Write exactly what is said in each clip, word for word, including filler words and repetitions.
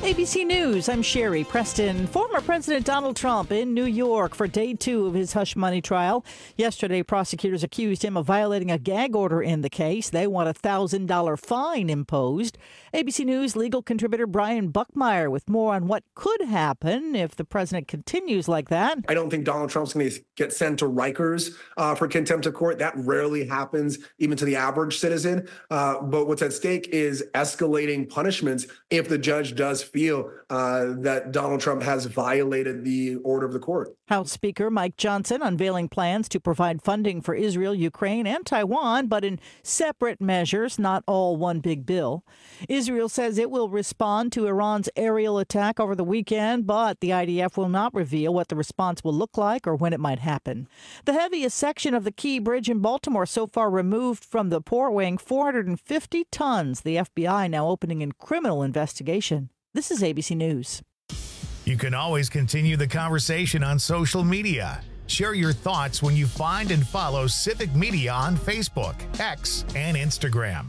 A B C News, I'm Sherry Preston. Former President Donald Trump in New York for day two of his hush money trial. Yesterday, prosecutors accused him of violating a gag order in the case. They want a one thousand dollars fine imposed. A B C News legal contributor Brian Buckmeyer with more on what could happen if the president continues like that. I don't think Donald Trump's going to get sent to Rikers uh, for contempt of court. That rarely happens, even to the average citizen. Uh, but what's at stake is escalating punishments if the judge does feel uh, that Donald Trump has violated the order of the court. House Speaker Mike Johnson unveiling plans to provide funding for Israel, Ukraine, and Taiwan, but in separate measures, not all one big bill. Israel says it will respond to Iran's aerial attack over the weekend, but the I D F will not reveal what the response will look like or when it might happen. The heaviest section of the Key Bridge in Baltimore so far removed from the port, weighing four hundred fifty tons. The F B I now opening a criminal investigation. This is A B C News. You can always continue the conversation on social media. Share your thoughts when you find and follow Civic Media on Facebook, X, and Instagram.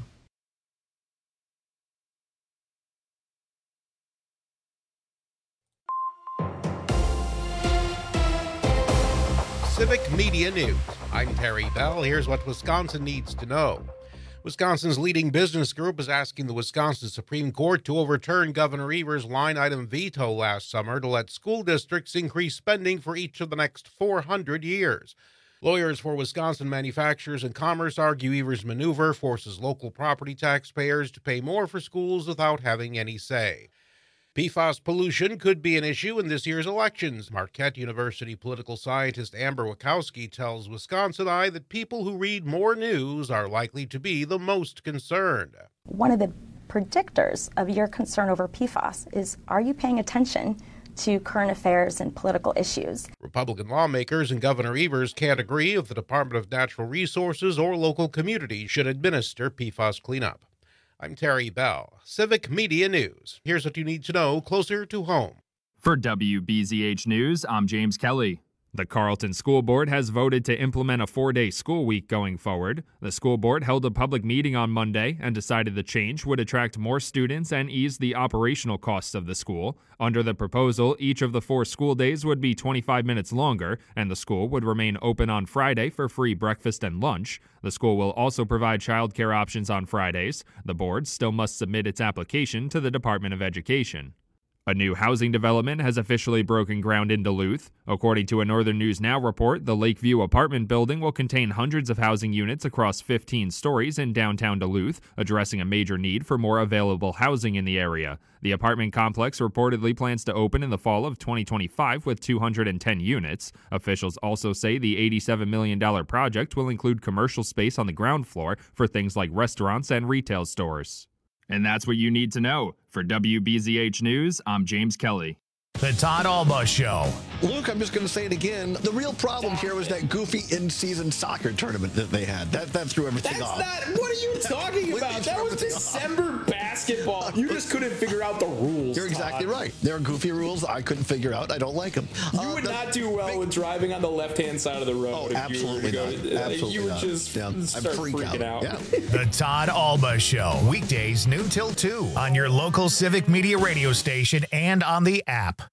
Civic Media News. I'm Terry Bell. Here's what Wisconsin needs to know. Wisconsin's leading business group is asking the Wisconsin Supreme Court to overturn Governor Evers' line-item veto last summer to let school districts increase spending for each of the next four hundred years. Lawyers for Wisconsin Manufacturers and Commerce argue Evers' maneuver forces local property taxpayers to pay more for schools without having any say. P FAS pollution could be an issue in this year's elections. Marquette University political scientist Amber Wachowski tells Wisconsin Eye that people who read more news are likely to be the most concerned. One of the predictors of your concern over P FAS is, are you paying attention to current affairs and political issues? Republican lawmakers and Governor Evers can't agree if the Department of Natural Resources or local communities should administer P FAS cleanup. I'm Terry Bell, Civic Media News. Here's what you need to know closer to home. For W B Z H News, I'm James Kelly. The Carleton School Board has voted to implement a four-day school week going forward. The school board held a public meeting on Monday and decided the change would attract more students and ease the operational costs of the school. Under the proposal, each of the four school days would be twenty-five minutes longer, and the school would remain open on Friday for free breakfast and lunch. The school will also provide childcare options on Fridays. The board still must submit its application to the Department of Education. A new housing development has officially broken ground in Duluth. According to a Northern News Now report, the Lakeview apartment building will contain hundreds of housing units across fifteen stories in downtown Duluth, addressing a major need for more available housing in the area. The apartment complex reportedly plans to open in the fall of twenty twenty-five with two hundred ten units. Officials also say the eighty-seven million dollars project will include commercial space on the ground floor for things like restaurants and retail stores. And that's what you need to know. For W B Z H News, I'm James Kelly. The Todd Alba Show. Luke, I'm just going to say it again. The real problem here was that goofy in-season soccer tournament that they had. That that threw everything That's off. not. What are you talking about? That was December off. basketball. You just couldn't figure out the rules. You're exactly Todd. right. There are goofy rules I couldn't figure out. I don't like them. You uh, would the, not do well big, with driving on the left-hand side of the road. Oh, if absolutely you were not. to, Absolutely You would not. just yeah, start freak freaking out. out. Yeah. The Todd Alba Show. Weekdays noon till two on your local Civic Media radio station and on the app.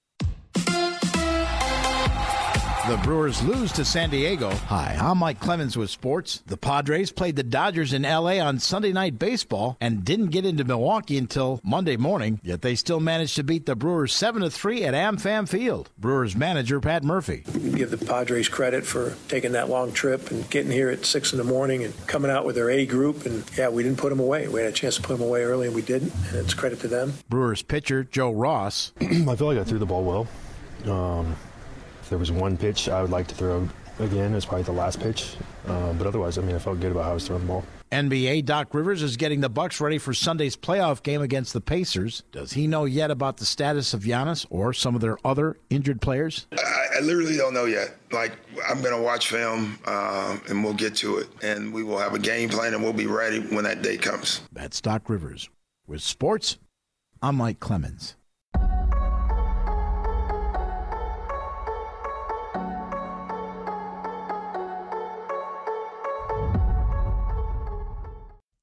The Brewers lose to San Diego. Hi, I'm Mike Clemens with sports. The Padres played the Dodgers in L A on Sunday Night Baseball and didn't get into Milwaukee until Monday morning, yet they still managed to beat the Brewers seven to three at AmFam Field. Brewers manager Pat Murphy. We give the Padres credit for taking that long trip and getting here at six in the morning and coming out with their A group. And, yeah, we didn't put them away. We had a chance to put them away early, and we didn't. And it's credit to them. Brewers pitcher Joe Ross. I feel like I threw the ball well. Um... There was one pitch I would like to throw again. It was probably the last pitch. Uh, but otherwise, I mean, I felt good about how I was throwing the ball. N B A Doc Rivers is getting the Bucks ready for Sunday's playoff game against the Pacers. Does he know yet about the status of Giannis or some of their other injured players? I, I literally don't know yet. Like, I'm going to watch film, uh, and we'll get to it. And we will have a game plan, and we'll be ready when that day comes. That's Doc Rivers. With sports, I'm Mike Clemens.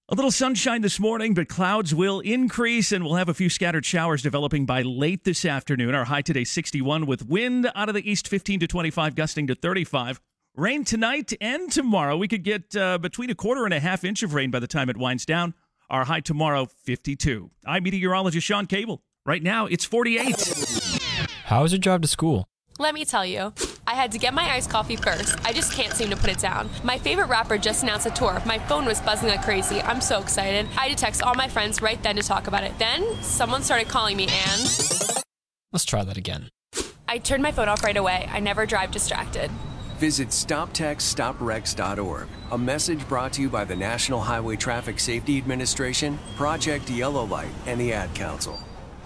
A little sunshine this morning, but clouds will increase, and we'll have a few scattered showers developing by late this afternoon. Our high today, sixty-one, with wind out of the east, fifteen to twenty-five, gusting to thirty-five. Rain tonight and tomorrow. We could get uh, between a quarter and a half inch of rain by the time it winds down. Our high tomorrow, fifty-two. I'm meteorologist Sean Cable. Right now, it's forty-eight. How was your drive to school? Let me tell you, I had to get my iced coffee first. I just can't seem to put it down. My favorite rapper just announced a tour. My phone was buzzing like crazy. I'm so excited. I had to text all my friends right then to talk about it. Then, someone started calling me and... Let's try that again. I turned my phone off right away. I never drive distracted. Visit stop text stop wrecks dot org. A message brought to you by the National Highway Traffic Safety Administration, Project Yellow Light, and the Ad Council.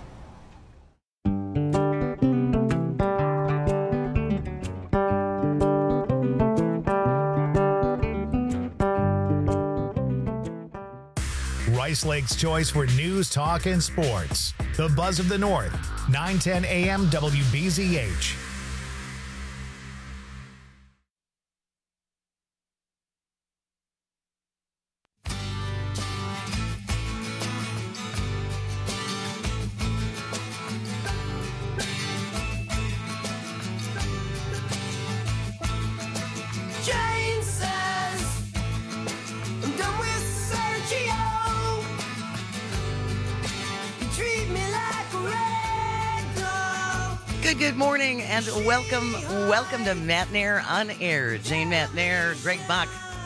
Rice Lake's choice for news, talk, and sports. The Buzz of the North, nine ten A M W B Z H. Good, good morning, and welcome, welcome to Matt Nair on Air. Jane Matt Nair, Greg Bach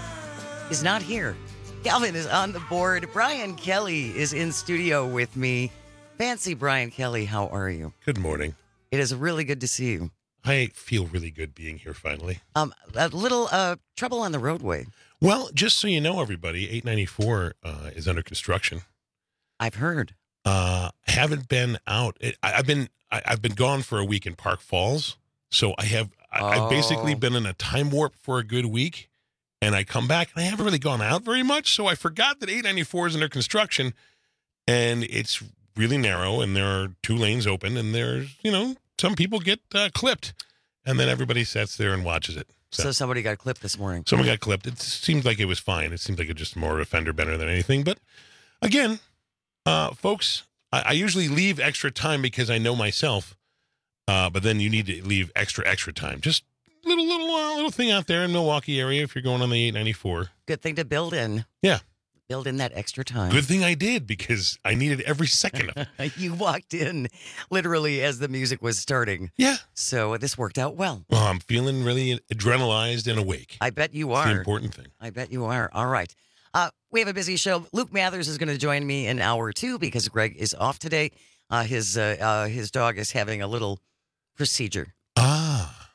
is not here. Calvin is on the board. Brian Kelly is in studio with me. Fancy Brian Kelly, how are you? Good morning. It is really good to see you. I feel really good being here finally. Um, a little uh, trouble on the roadway. Well, just so you know, everybody, eight ninety-four uh, is under construction. I've heard. Uh, haven't been out. It, I, I've been I, I've been gone for a week in Park Falls, so I have I, Oh. I've basically been in a time warp for a good week, and I come back and I haven't really gone out very much. So I forgot that eight ninety-four is under construction, and it's really narrow, and there are two lanes open, and there's you know some people get uh, clipped, and then everybody sits there and watches it. So somebody got clipped this morning. Someone got clipped. It seems like it was fine. It seems like it just more of a fender bender than anything. But again, uh, folks, I, I usually leave extra time because I know myself. Uh, but then you need to leave extra, extra time. Just little, little, uh, little thing out there in Milwaukee area if you're going on the eight ninety-four. Good thing to build in. Yeah. Build in that extra time. Good thing I did because I needed every second of it. You walked in literally as the music was starting. Yeah. So this worked out well. Well, I'm feeling really adrenalized and awake. I bet you It's are. the important thing. I bet you are. All right. Uh, we have a busy show. Luke Mathers is going to join me in hour two because Greg is off today. Uh, his uh, uh, his dog is having a little procedure. Ah.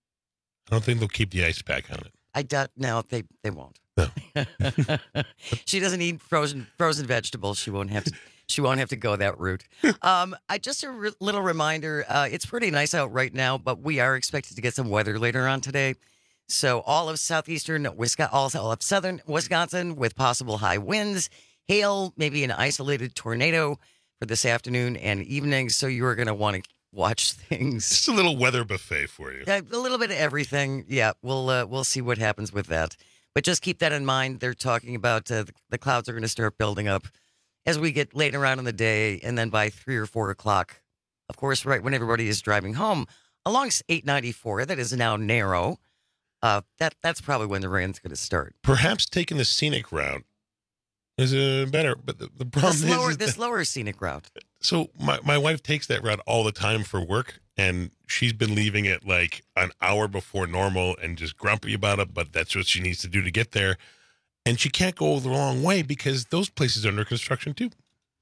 I don't think they'll keep the ice pack on it. I doubt. No, they they won't. No. She doesn't eat frozen frozen vegetables. She won't have to. She won't have to go that route. Um, I just a re- little reminder. Uh, it's pretty nice out right now, but we are expected to get some weather later on today. So all of southeastern Wisconsin, all of southern Wisconsin, with possible high winds, hail, maybe an isolated tornado for this afternoon and evening. So you are going to want to watch things. Just a little weather buffet for you. Yeah, a little bit of everything. Yeah, we'll uh, we'll see what happens with that. But just keep that in mind. They're talking about uh, the, the clouds are going to start building up as we get later on in the day, and then by three or four o'clock, of course, right when everybody is driving home along eight ninety-four, that is now narrow. Uh, that that's probably when the rain's going to start. Perhaps taking the scenic route is uh, better, but the, the The problem slower, is, is the that- slower scenic route. So my, my wife takes that route all the time for work, and she's been leaving it like an hour before normal and just grumpy about it, but that's what she needs to do to get there. And she can't go the wrong way because those places are under construction too.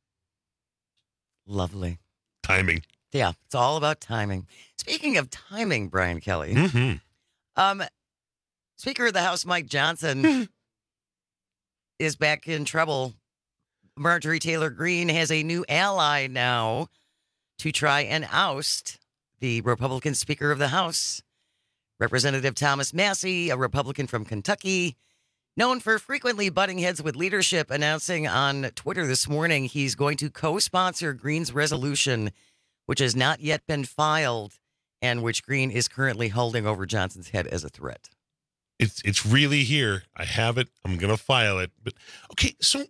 Lovely. Timing. Yeah, it's all about timing. Speaking of timing, Brian Kelly, Mm-hmm. um, Speaker of the House Mike Johnson is back in trouble. Marjorie Taylor Greene has a new ally now to try and oust the Republican Speaker of the House, Representative Thomas Massey, a Republican from Kentucky, known for frequently butting heads with leadership, announcing on Twitter this morning he's going to co-sponsor Greene's resolution, which has not yet been filed and which Greene is currently holding over Johnson's head as a threat. It's it's really here. I have it. I'm gonna file it. But okay, so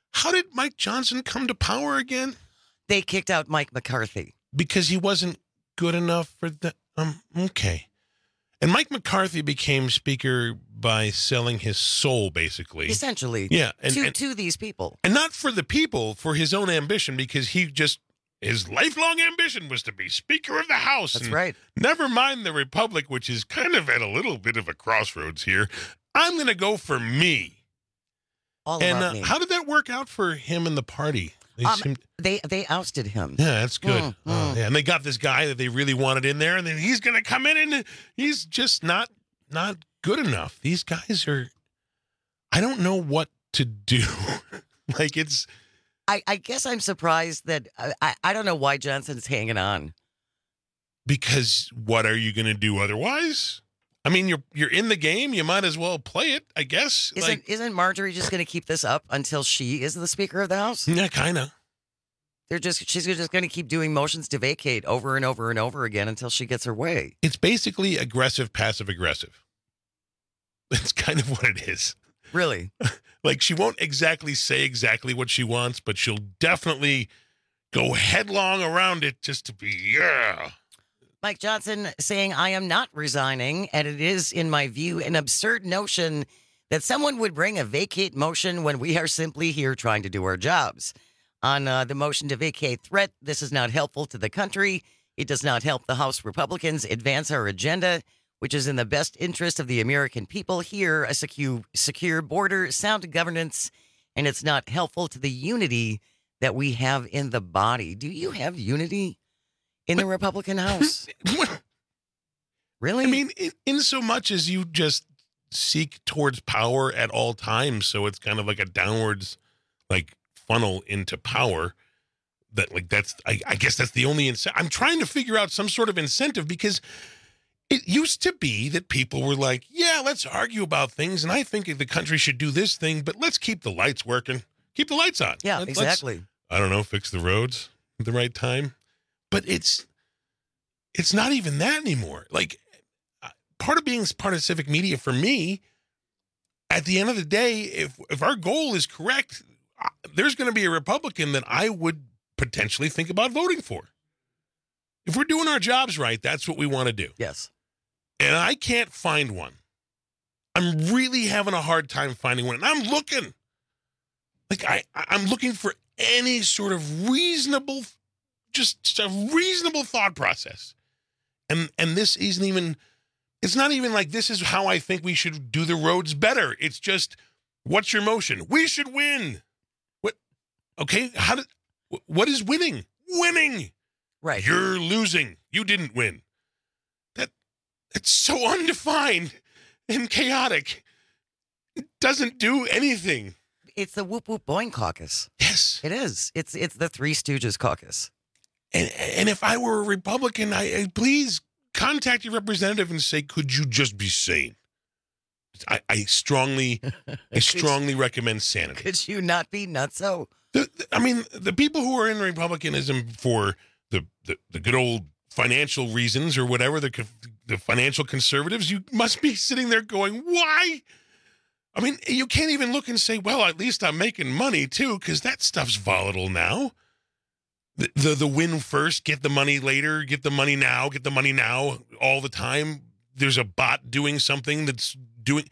How did Mike Johnson come to power again? They kicked out Mike McCarthy. Because he wasn't good enough for the... Um, okay. And Mike McCarthy became speaker by selling his soul, basically. Essentially. Yeah. And, to, and, to these people. And not for the people, for his own ambition, because he just... His lifelong ambition was to be Speaker of the House. That's and right. Never mind the Republic, which is kind of at a little bit of a crossroads here. I'm going to go for me. All and about uh, me. how did that work out for him and the party? They Um, seemed... they they ousted him. Yeah, that's good. Mm, Uh, mm. yeah, and they got this guy that they really wanted in there, and then he's going to come in, and he's just not not good enough. These guys are. I don't know what to do. Like it's. I, I guess I'm surprised that I, I I don't know why Johnson's hanging on. Because what are you going to do otherwise? I mean, you're you're in the game. You might as well play it, I guess. Isn't like, isn't Marjorie just going to keep this up until she is the Speaker of the House? yeah, kind of. They're just she's just going to keep doing motions to vacate over and over and over again until she gets her way. It's basically aggressive, passive aggressive. That's kind of what it is. Really? Like she won't exactly say exactly what she wants, but she'll definitely go headlong around it just to be, yeah. Mike Johnson saying, I am not resigning, and it is, in my view, an absurd notion that someone would bring a vacate motion when we are simply here trying to do our jobs. On uh, the motion to vacate threat, this is not helpful to the country. It does not help the House Republicans advance our agenda, which is in the best interest of the American people here, a secure, secure border, sound governance, and it's not helpful to the unity that we have in the body. Do you have unity in the Republican House? Really? I mean, in, in so much as you just seek towards power at all times, so it's kind of like a downwards, like, funnel into power. That, like, that's, I, I guess that's the only incentive. I'm trying to figure out some sort of incentive because it used to be that people were like, yeah, let's argue about things, and I think the country should do this thing, but let's keep the lights working. Keep the lights on. Yeah, Let, exactly. Let's, I don't know, fix the roads at the right time. But it's it's not even that anymore. Like, part of being part of civic media for me, at the end of the day, if if our goal is correct, there's going to be a Republican that I would potentially think about voting for. If we're doing our jobs right, that's what we want to do. Yes. And I can't find one. I'm really having a hard time finding one. And I'm looking. Like, I, I'm looking for any sort of reasonable, just, just a reasonable thought process. And and this isn't even, it's not even like this is how I think we should do the roads better. It's just, what's your motion? We should win. What? Okay, how did, what is winning? Winning. Right. You're losing. You didn't win. That It's so undefined and chaotic. It doesn't do anything. It's the Whoop Whoop Boing Caucus. Yes. It is. It's it's the Three Stooges Caucus. And and if I were a Republican, I, I please contact your representative and say, could you just be sane? I, I strongly, I strongly recommend sanity. Could you not be nutso? The, the, I mean, the people who are in Republicanism for the, the, the good old financial reasons or whatever, the the financial conservatives, you must be sitting there going, why? I mean, you can't even look and say, well, at least I'm making money too, because that stuff's volatile now. The, the the win first, get the money later, get the money now, get the money now all the time. There's a bot doing something that's doing.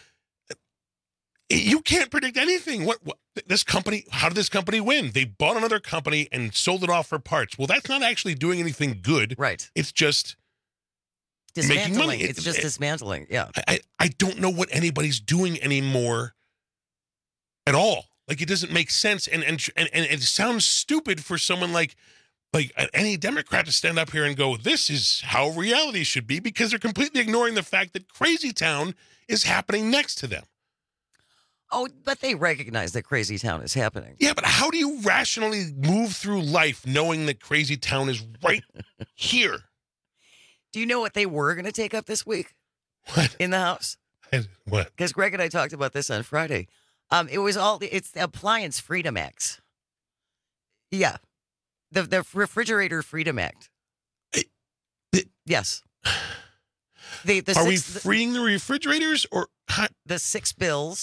You can't predict anything. What, what this company? How did this company win? They bought another company and sold it off for parts. Well, that's not actually doing anything good. Right. It's just dismantling. making money. It's, it's just it, dismantling. Yeah. I I don't know what anybody's doing anymore at all. Like, it doesn't make sense, and and and, and it sounds stupid for someone like like any Democrat to stand up here and go, "This is how reality should be," because they're completely ignoring the fact that Crazy Town is happening next to them. Oh, but they recognize that Crazy Town is happening. Yeah, but how do you rationally move through life knowing that Crazy Town is right here? Do you know what they were going to take up this week? What? In the House? What? Because Greg and I talked about this on Friday. Um, it was all, it's the Appliance Freedom Act. Yeah. The the Refrigerator Freedom Act. It, it, yes. The, the Are six, we freeing the refrigerators or? The six bills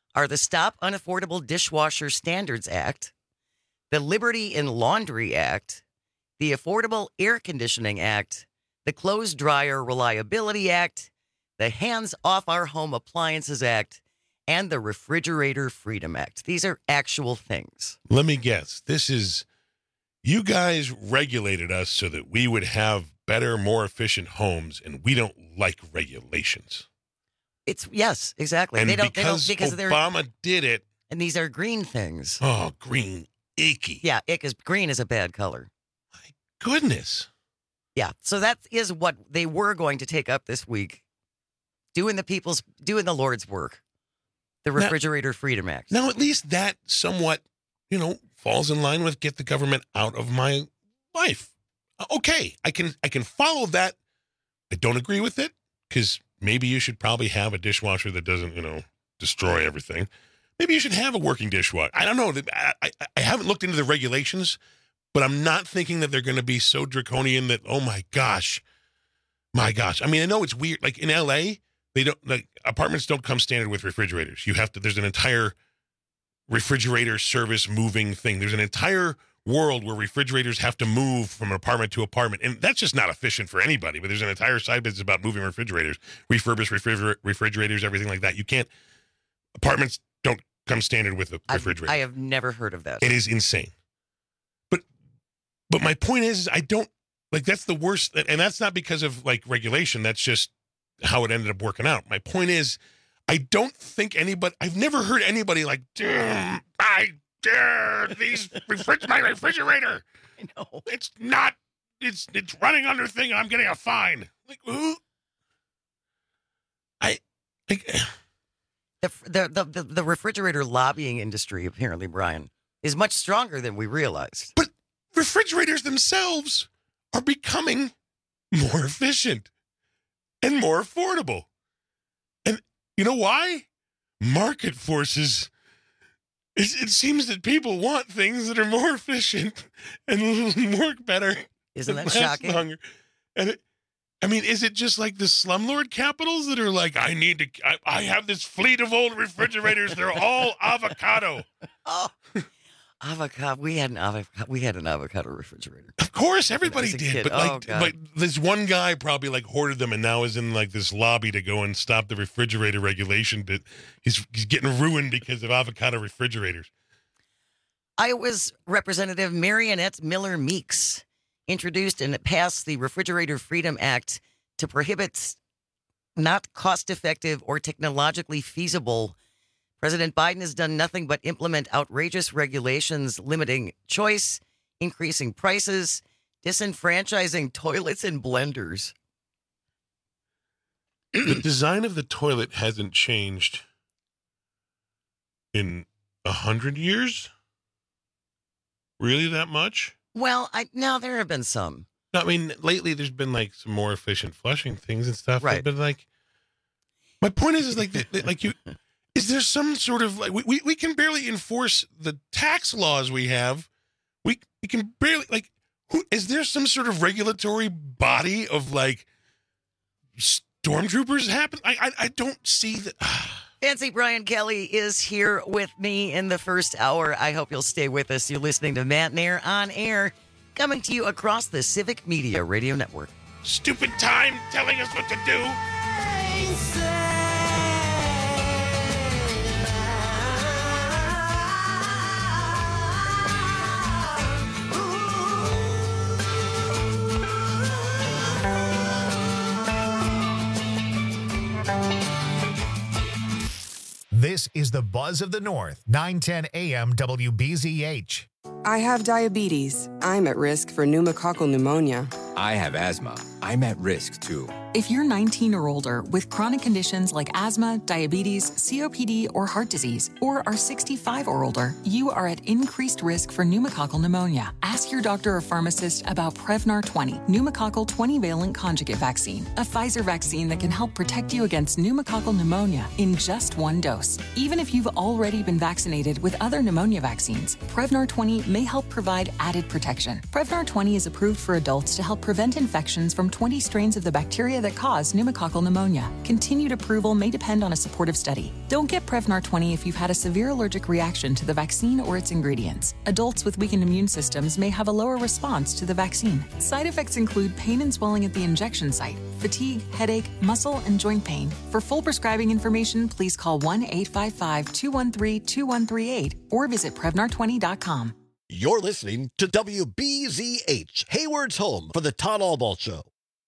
are the Stop Unaffordable Dishwasher Standards Act, the Liberty in Laundry Act, the Affordable Air Conditioning Act, the Clothes Dryer Reliability Act, the Hands Off Our Home Appliances Act, and the Refrigerator Freedom Act. These are actual things. Let me guess. This is, you guys regulated us so that we would have better, more efficient homes, and we don't like regulations. It's yes, exactly. And they don't because, they don't because they're Obama did it. And these are green things. Oh, green, icky. Yeah, ick is green is a bad color. My goodness. Yeah, so that is what they were going to take up this week, doing the people's, doing the Lord's work, the Refrigerator now, Freedom Act. Now, at least that somewhat, you know, falls in line with get the government out of my life. Okay, I can I can follow that. I don't agree with it because maybe you should probably have a dishwasher that doesn't, you know, destroy everything. Maybe you should have a working dishwasher. I don't know. I, I, I haven't looked into the regulations, but I'm not thinking that they're going to be so draconian that, oh my gosh, my gosh. I mean, I know it's weird. Like in L A, they don't, like apartments don't come standard with refrigerators. You have to, there's an entire refrigerator service moving thing. There's an entire world where refrigerators have to move from an apartment to apartment. And that's just not efficient for anybody. But there's an entire side business about moving refrigerators, refurbished refriger- refrigerators, everything like that. You can't, apartments don't come standard with a refrigerator. I, I have never heard of that. It is insane. But, but my point is, is I don't, like, that's the worst. And that's not because of like regulation. That's just how it ended up working out. My point is, I don't think anybody, I've never heard anybody like, damn, I dare these refrig- my refrigerator. I know. It's not, it's it's running under thing and I'm getting a fine. Like, who? I, like, the, the, the, the refrigerator lobbying industry, apparently, Brian, is much stronger than we realized. But refrigerators themselves are becoming more efficient and more affordable. And you know why? Market forces. It, it seems that people want things that are more efficient and work better. Isn't that last shocking? Longer. And it, I mean, is it just like the slumlord capitals that are like, I need to, I, I have this fleet of old refrigerators. They're all avocado. Oh, avocado. We had an avocado. We had an avocado refrigerator. Of course, everybody did. Kid. But like, oh, God. but this one guy probably like hoarded them and now is in like this lobby to go and stop the refrigerator regulation. But he's he's getting ruined because of avocado refrigerators. Iowa's Representative Marionette Miller Meeks introduced and passed the Refrigerator Freedom Act to prohibit not cost-effective or technologically feasible. President Biden has done nothing but implement outrageous regulations limiting choice, increasing prices, disenfranchising toilets and blenders. The design of the toilet hasn't changed in a hundred years? Really that much? Well, I now there have been some. No, I mean, lately there's been like some more efficient flushing things and stuff. Right. But like, my point is, is like, the, the, like you, is there some sort of like, we, we can barely enforce the tax laws we have. We, we can barely like, who, is there some sort of regulatory body of like stormtroopers happen? I, I, I don't see that. Fancy Brian Kelly is here with me in the first hour. I hope you'll stay with us. You're listening to Matt Nair on Air, coming to you across the Civic Media Radio Network. Stupid time telling us what to do. This is the Buzz of the North, nine ten A M W B Z H. I have diabetes. I'm at risk for pneumococcal pneumonia. I have asthma. I'm at risk too. If you're nineteen or older with chronic conditions like asthma, diabetes, C O P D, or heart disease, or are sixty-five or older, you are at increased risk for pneumococcal pneumonia. Ask your doctor or pharmacist about Prevnar twenty, pneumococcal twenty-valent conjugate vaccine, a Pfizer vaccine that can help protect you against pneumococcal pneumonia in just one dose. Even if you've already been vaccinated with other pneumonia vaccines, Prevnar twenty may help provide added protection. Prevnar twenty is approved for adults to help prevent infections from twenty strains of the bacteria bacteria that cause pneumococcal pneumonia. Continued approval may depend on a supportive study. Don't get Prevnar twenty if you've had a severe allergic reaction to the vaccine or its ingredients. Adults with weakened immune systems may have a lower response to the vaccine. Side effects include pain and swelling at the injection site, fatigue, headache, muscle, and joint pain. For full prescribing information, please call one eight five five, two one three, two one three eight or visit Prevnar twenty dot com. You're listening to W B Z H, Hayward's home for the Todd Albaugh Show.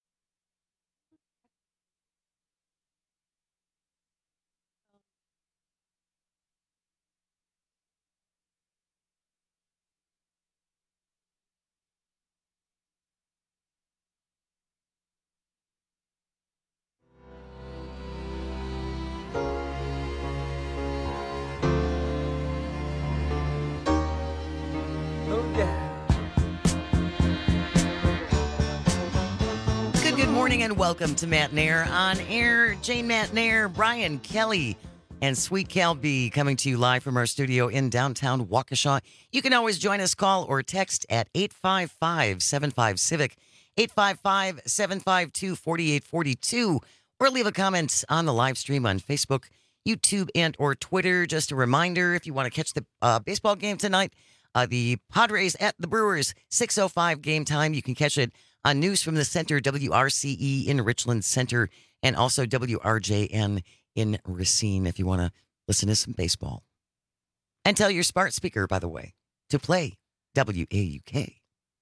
Good morning and welcome to Matt Nair on air. Jane Matt Nair, Brian Kelly, and Sweet Cal B coming to you live from our studio in downtown Waukesha. You can always join us, call or text at eight five five, seven five, civic, eight five five, seven five two, four eight four two, or leave a comment on the live stream on Facebook, YouTube, and or Twitter. Just a reminder, if you want to catch the uh, baseball game tonight, uh, the Padres at the Brewers, six oh five game time. You can catch it on News from the Center, W R C E in Richland Center, and also W R J N in Racine if you want to listen to some baseball. And tell your smart speaker, by the way, to play W A U K.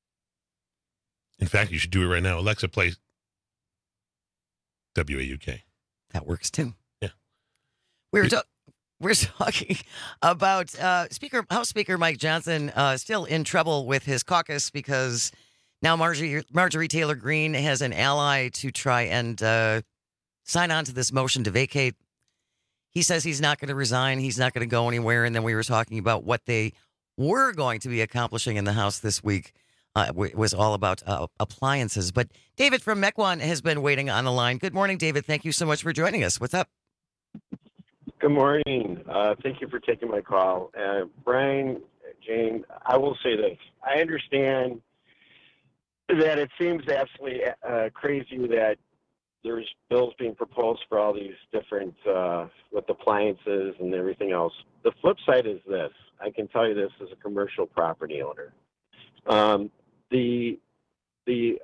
In fact, you should do it right now. Alexa, play W A U K. That works too. Yeah. We were, ta- we're talking about uh, Speaker House Speaker Mike Johnson uh, still in trouble with his caucus because now Marjorie, Marjorie Taylor Greene has an ally to try and uh, sign on to this motion to vacate. He says he's not going to resign. He's not going to go anywhere. And then we were talking about what they were going to be accomplishing in the House this week. Uh, it was all about uh, appliances. But David from Mequon has been waiting on the line. Good morning, David. Thank you so much for joining us. What's up? Good morning. Uh, thank you for taking my call. Uh, Brian, Jane, I will say this. I understand that it seems absolutely uh, crazy that there's bills being proposed for all these different, uh, with appliances and everything else. The flip side is this. I can tell you this as a commercial property owner. Um, the the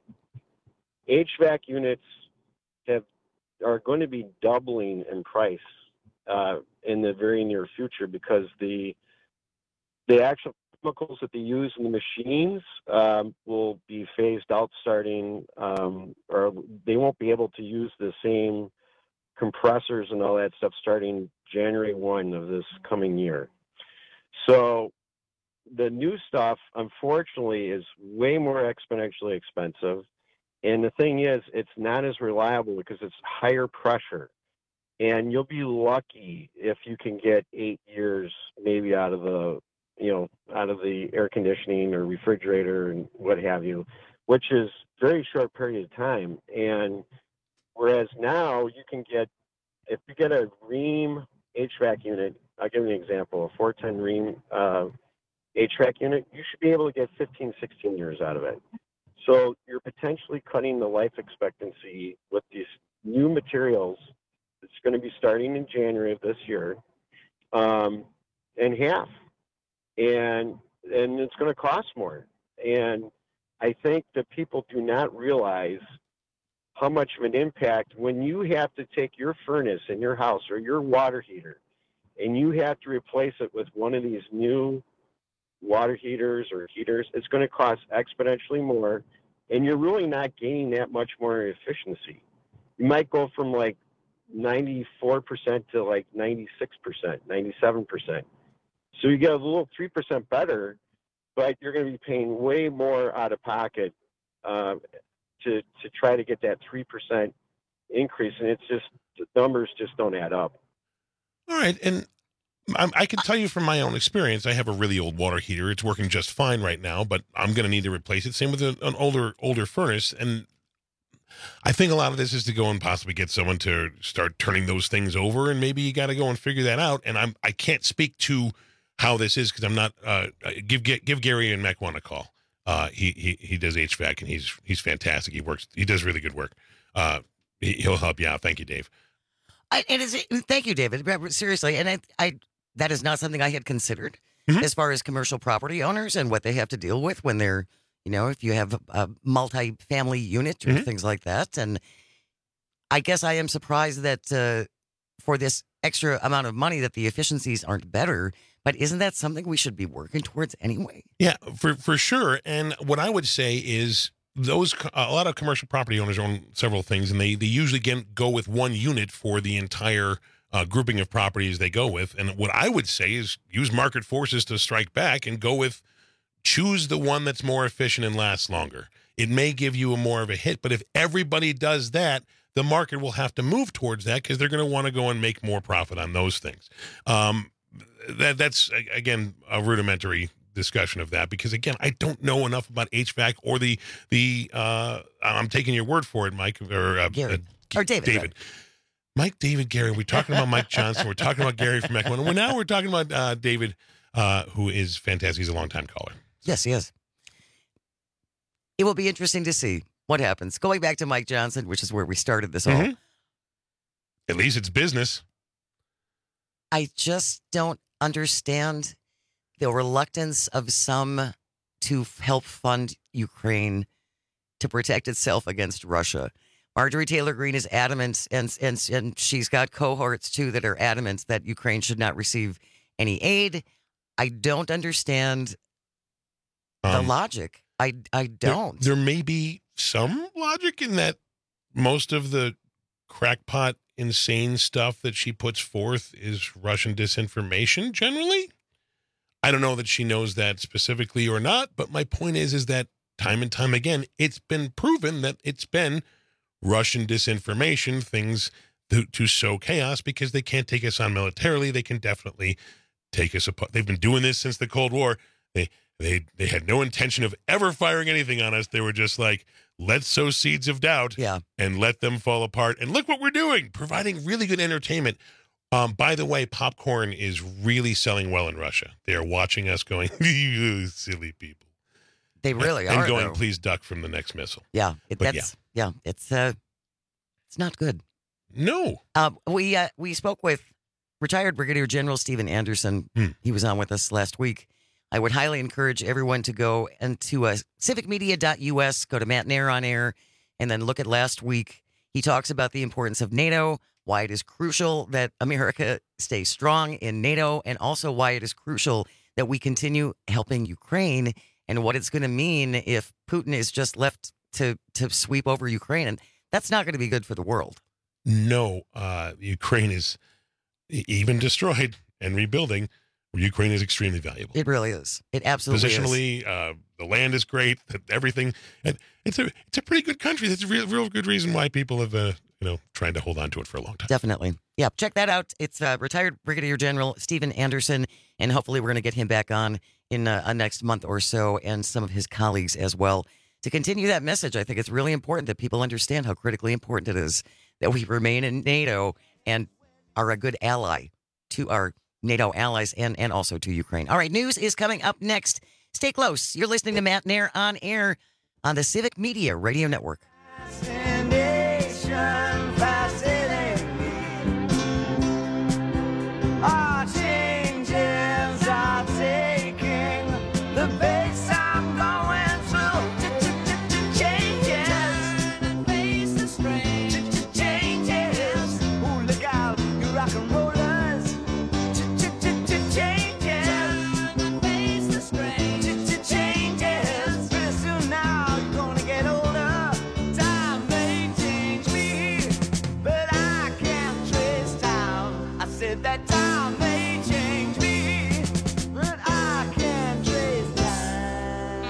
H V A C units have are going to be doubling in price uh, in the very near future because the the actual chemicals that they use in the machines um, will be phased out starting, um, or they won't be able to use the same compressors and all that stuff starting January first of this coming year. So the new stuff, unfortunately, is way more exponentially expensive. And the thing is, it's not as reliable because it's higher pressure. And you'll be lucky if you can get eight years maybe out of the you know, out of the air conditioning or refrigerator and what have you, which is very short period of time. And whereas now you can get, if you get a Rheem H V A C unit, I'll give you an example, a four ten Rheem uh, H V A C unit, you should be able to get fifteen, sixteen years out of it. So you're potentially cutting the life expectancy with these new materials. It's going to be starting in January of this year, um, in half. And and it's going to cost more. And I think that people do not realize how much of an impact when you have to take your furnace in your house or your water heater and you have to replace it with one of these new water heaters or heaters, it's going to cost exponentially more. And you're really not gaining that much more efficiency. You might go from like ninety-four percent to like ninety-six percent, ninety-seven percent. So you get a little three percent better, but you're going to be paying way more out of pocket uh, to to try to get that three percent increase. And it's just, the numbers just don't add up. All right. And I, I can tell you from my own experience, I have a really old water heater. It's working just fine right now, but I'm going to need to replace it. Same with a, an older older furnace. And I think a lot of this is to go and possibly get someone to start turning those things over. And maybe you got to go and figure that out. And I'm I can't speak to how this is because I'm not uh, give give Gary and Mequon a call. Uh, he he he does H V A C and he's he's fantastic. He works he does really good work. Uh, He'll help you out. Thank you, Dave. I, and is it, thank you, David. Seriously, and I, I that is not something I had considered mm-hmm. as far as commercial property owners and what they have to deal with when they're, you know, if you have a, a multi-family unit or mm-hmm. things like that. And I guess I am surprised that uh, for this extra amount of money that the efficiencies aren't better. But isn't that something we should be working towards anyway? Yeah, for for sure. And what I would say is those a lot of commercial property owners own several things, and they, they usually get, go with one unit for the entire uh, grouping of properties they go with. And what I would say is use market forces to strike back and go with choose the one that's more efficient and lasts longer. It may give you a more of a hit, but if everybody does that, the market will have to move towards that because they're going to want to go and make more profit on those things. Um, that that's again a rudimentary discussion of that because again I don't know enough about H V A C or the the uh I'm taking your word for it, Mike or uh, Gary uh, or David. David, right? Mike, David, Gary. We're talking about Mike Johnson. We're talking about Gary from Ekman. Well, now we're talking about uh, David, uh, who is fantastic. He's a longtime caller. Yes, he is. It will be interesting to see what happens. Going back to Mike Johnson, which is where we started this all. Mm-hmm. At least it's business. I just don't understand the reluctance of some to help fund Ukraine to protect itself against Russia. Marjorie Taylor Greene is adamant, and and and she's got cohorts too that are adamant that Ukraine should not receive any aid. I don't understand the um, logic. I I don't. There, there may be some logic in that most of the crackpot, insane stuff that she puts forth is Russian disinformation generally. I don't know that she knows that specifically or not, but my point is, is that time and time again, it's been proven that it's been Russian disinformation, things to, to sow chaos because they can't take us on militarily. They can definitely take us apart. They've been doing this since the Cold War. They they they had no intention of ever firing anything on us. They were just like, let's sow seeds of doubt yeah. and let them fall apart. And look what we're doing, providing really good entertainment. Um, by the way, popcorn is really selling well in Russia. They are watching us going, you silly people. They really and, are. And going, though. please duck from the next missile. Yeah, it, but that's yeah. yeah, it's uh, it's not good. No. Um, we uh, we spoke with retired Brigadier General Stephen Anderson. Hmm. He was on with us last week. I would highly encourage everyone to go and to uh, civic media dot U S, go to Matt Nair on air, and then look at last week. He talks about the importance of NATO, why it is crucial that America stay strong in NATO, and also why it is crucial that we continue helping Ukraine and what it's going to mean if Putin is just left to, to sweep over Ukraine. And that's not going to be good for the world. No, uh, Ukraine is even destroyed and rebuilding. Ukraine is extremely valuable. It really is. It absolutely Positionally, is. Positionally, uh, the land is great. Everything, and it's a it's a pretty good country. That's a real, real good reason why people have, uh, you know, tried to hold on to it for a long time. Definitely, yeah. Check that out. It's uh, retired Brigadier General Stephen Anderson, and hopefully we're going to get him back on in uh, a next month or so, and some of his colleagues as well to continue that message. I think it's really important that people understand how critically important it is that we remain in NATO and are a good ally to our NATO allies and, and also to Ukraine. All right, news is coming up next. Stay close. You're listening to Matt Nair on air on the Civic Media Radio Network. Our changes are taking the pace I'm going through. Changes and face the strain. Changes. Ooh, look out, you rock and rollers. That time may change me, but I can't trace time.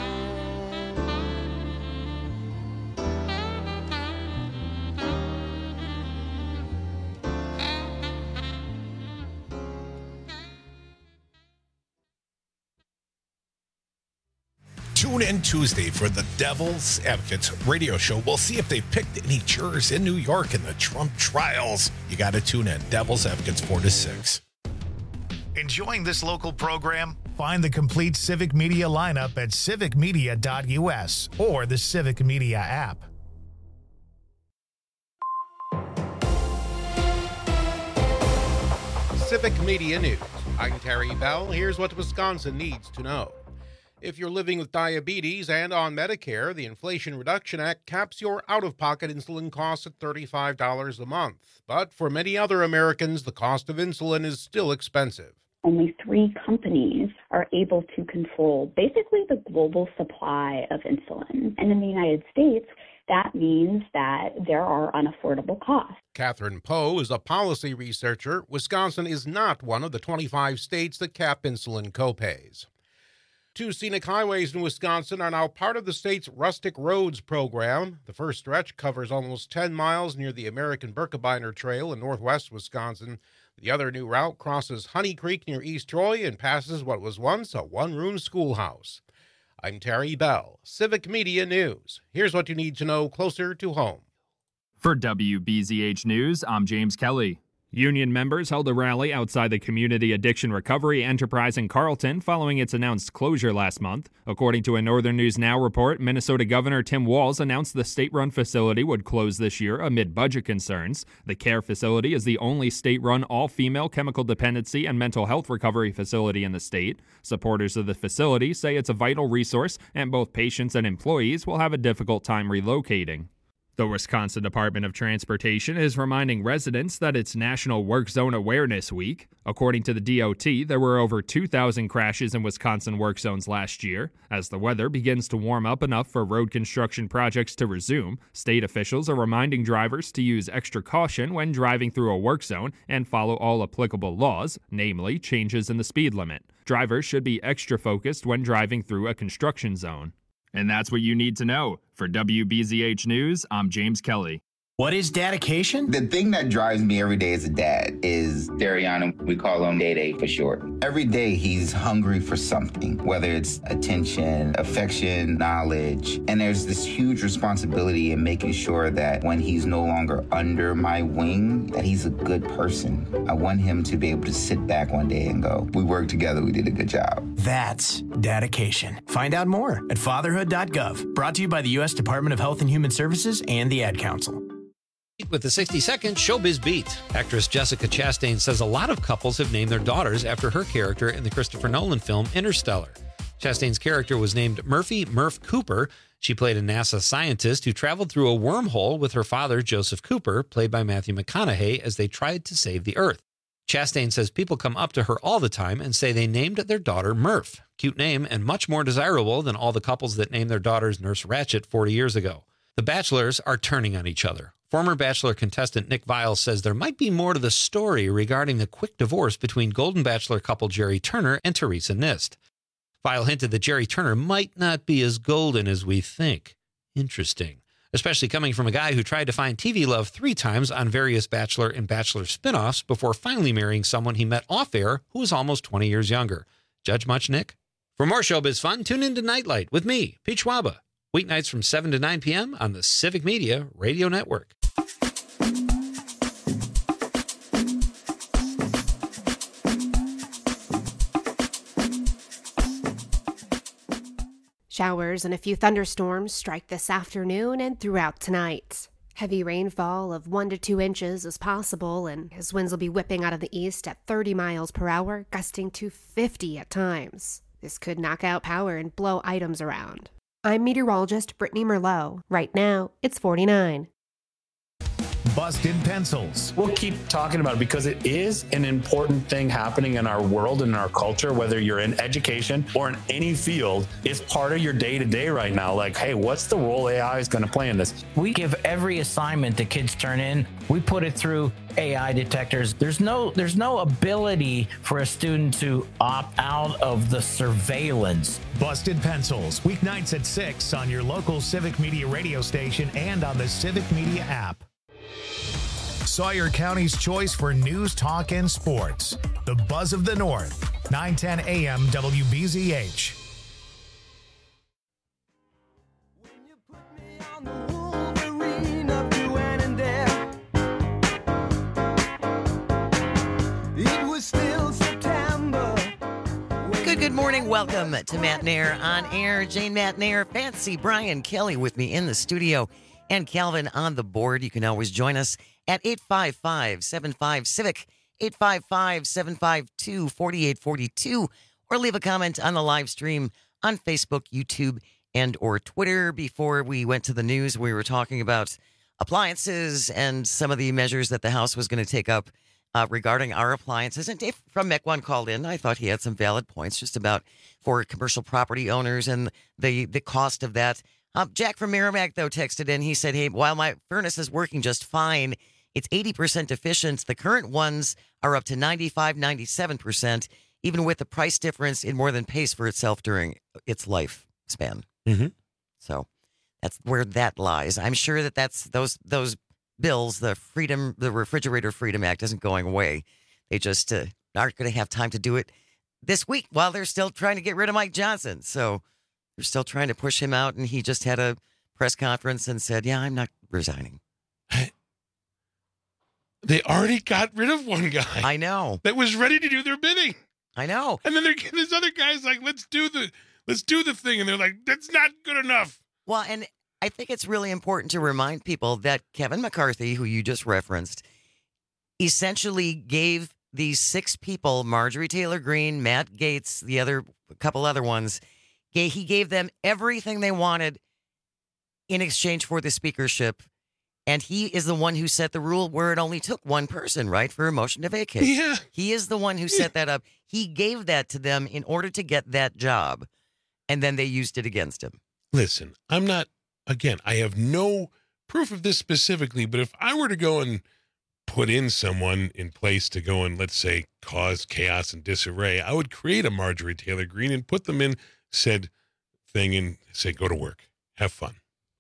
Tune in Tuesday for the Devil's Advocates radio show. We'll see if they picked any jurors in New York in the Trump trials. You got to tune in. Devil's Advocates four to six. Enjoying this local program? Find the complete Civic Media lineup at civic media dot U S or the Civic Media app. Civic Media News. I'm Terry Bell. Here's what Wisconsin needs to know. If you're living with diabetes and on Medicare, the Inflation Reduction Act caps your out-of-pocket insulin costs at thirty-five dollars a month. But for many other Americans, the cost of insulin is still expensive. Only three companies are able to control basically the global supply of insulin. And in the United States, that means that there are unaffordable costs. Catherine Poe is a policy researcher. Wisconsin is not one of the twenty-five states that cap insulin copays. Two scenic highways in Wisconsin are now part of the state's Rustic Roads program. The first stretch covers almost ten miles near the American Birkebeiner Trail in northwest Wisconsin. The other new route crosses Honey Creek near East Troy and passes what was once a one-room schoolhouse. I'm Terry Bell, Civic Media News. Here's what you need to know closer to home. For W B Z H News, I'm James Kelly. Union members held a rally outside the Community Addiction Recovery Enterprise in Carlton following its announced closure last month. According to a Northern News Now report, Minnesota Governor Tim Walz announced the state-run facility would close this year amid budget concerns. The care facility is the only state-run all-female chemical dependency and mental health recovery facility in the state. Supporters of the facility say it's a vital resource, and both patients and employees will have a difficult time relocating. The Wisconsin Department of Transportation is reminding residents that it's National Work Zone Awareness Week. According to the D O T, there were over two thousand crashes in Wisconsin work zones last year. As the weather begins to warm up enough for road construction projects to resume, state officials are reminding drivers to use extra caution when driving through a work zone and follow all applicable laws, namely changes in the speed limit. Drivers should be extra focused when driving through a construction zone. And that's what you need to know. For W B Z H News, I'm James Kelly. What is dedication? The thing that drives me every day as a dad is Dariana. We call him Day Day for short. Every day he's hungry for something, whether it's attention, affection, knowledge. And there's this huge responsibility in making sure that when he's no longer under my wing, that he's a good person. I want him to be able to sit back one day and go, we worked together, we did a good job. That's dedication. Find out more at fatherhood dot gov. Brought to you by the U S Department of Health and Human Services and the Ad Council. With the sixty second Showbiz Beat, actress Jessica Chastain says a lot of couples have named their daughters after her character in the Christopher Nolan film Interstellar. Chastain's character was named Murphy Murph Cooper. She played a NASA scientist who traveled through a wormhole with her father, Joseph Cooper, played by Matthew McConaughey, as they tried to save the Earth. Chastain says people come up to her all the time and say they named their daughter Murph. Cute name and much more desirable than all the couples that named their daughters Nurse Ratched forty years ago. The Bachelors are turning on each other. Former Bachelor contestant Nick Viles says there might be more to the story regarding the quick divorce between Golden Bachelor couple Jerry Turner and Teresa Nist. Viles hinted that Jerry Turner might not be as golden as we think. Interesting. Especially coming from a guy who tried to find T V love three times on various Bachelor and Bachelor spin-offs before finally marrying someone he met off-air who was almost twenty years younger. Judge much, Nick? For more showbiz fun, tune in to Nightlight with me, Pete Schwaba. Weeknights from seven to nine p.m. on the Civic Media Radio Network. Showers and a few thunderstorms strike this afternoon and throughout tonight. Heavy rainfall of one to two inches is possible, and his winds will be whipping out of the east at thirty miles per hour, gusting to fifty at times. This could knock out power and blow items around. I'm meteorologist Brittany Merlot. Right now, it's forty-nine. Busted Pencils. We'll keep talking about it because it is an important thing happening in our world and in our culture, whether you're in education or in any field. It's part of your day-to-day right now. Like, hey, what's the role A I is going to play in this? We give every assignment that kids turn in, we put it through A I detectors. There's no there's no ability for a student to opt out of the surveillance. Busted Pencils, weeknights at six on your local Civic Media radio station and on the Civic Media app. Sawyer County's choice for news, talk, and sports. The Buzz of the North, nine ten a m W B Z H. Good, good morning. Welcome to Matt Nair on air. Jane Matt Nair, Fancy Brian Kelly with me in the studio, and Calvin on the board. You can always join us at eight five five, seven five, CIVIC, eight five five, seven five two, four eight four two, or leave a comment on the live stream on Facebook, YouTube, and or Twitter. Before we went to the news, we were talking about appliances and some of the measures that the House was going to take up uh, regarding our appliances. And Dave from Mequon called in. I thought he had some valid points just about for commercial property owners and the, the cost of that. Uh, Jack from Merrimack, though, texted in. He said, hey, while my furnace is working just fine, it's eighty percent efficient. The current ones are up to ninety-five, ninety-seven percent, even with the price difference, it more than pays for itself during its lifespan. Mm-hmm. So that's where that lies. I'm sure that that's those those bills, the freedom, the Refrigerator Freedom Act isn't going away. They just uh, aren't going to have time to do it this week while they're still trying to get rid of Mike Johnson. So they're still trying to push him out, and he just had a press conference and said, yeah, I'm not resigning. They already got rid of one guy. I know. That was ready to do their bidding. I know. And then they're getting this other guy's like, let's do the let's do the thing. And they're like, that's not good enough. Well, and I think it's really important to remind people that Kevin McCarthy, who you just referenced, essentially gave these six people, Marjorie Taylor Greene, Matt Gaetz, the other a couple other ones, he gave them everything they wanted in exchange for the speakership. And he is the one who set the rule where it only took one person, right, for a motion to vacate. Yeah. He is the one who set that up. He gave that to them in order to get that job, and then they used it against him. Listen, I'm not, again, I have no proof of this specifically, but if I were to go and put in someone in place to go and, let's say, cause chaos and disarray, I would create a Marjorie Taylor Greene and put them in said thing and say, go to work, have fun.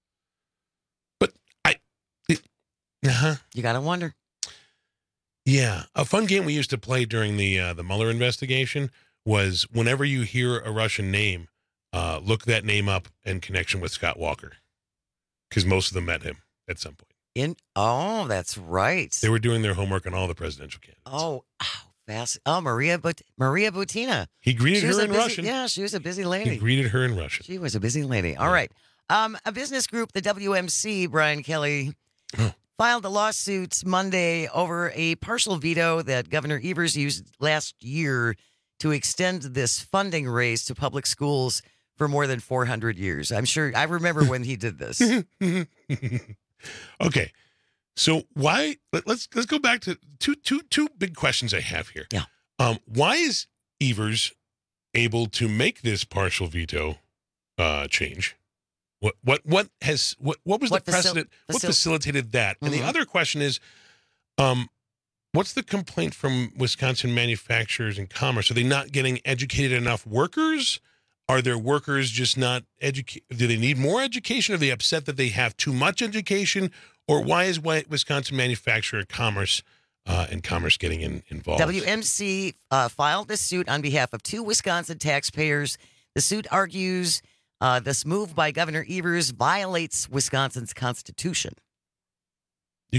Uh-huh. You got to wonder. Yeah. A fun game we used to play during the uh, the Mueller investigation was whenever you hear a Russian name, uh, look that name up in connection with Scott Walker. Because most of them met him at some point. In Oh, that's right. They were doing their homework on all the presidential candidates. Oh, oh fast. Oh, Maria, but Maria Butina. He greeted she her in busy, Russian. Yeah, she was a busy lady. He greeted her in Russian. She was a busy lady. All yeah. right. Um, a business group, the W M C, Brian Kelly, oh. filed a lawsuit Monday over a partial veto that Governor Evers used last year to extend this funding raise to public schools for more than four hundred years. I'm sure I remember when he did this. Okay. So why let, let's let's go back to two two two big questions I have here. Yeah. Um, why is Evers able to make this partial veto uh, change? What what what has what what was what the precedent? Facil- what facilitated that? Mm-hmm. And the other question is, um, what's the complaint from Wisconsin manufacturers and commerce? Are they not getting educated enough workers? Are their workers just not educated? Do they need more education? Are they upset that they have too much education? Or why is Wisconsin manufacturer commerce uh, and commerce getting in, involved? W M C uh, filed this suit on behalf of two Wisconsin taxpayers. The suit argues uh, this move by Governor Evers violates Wisconsin's constitution. You,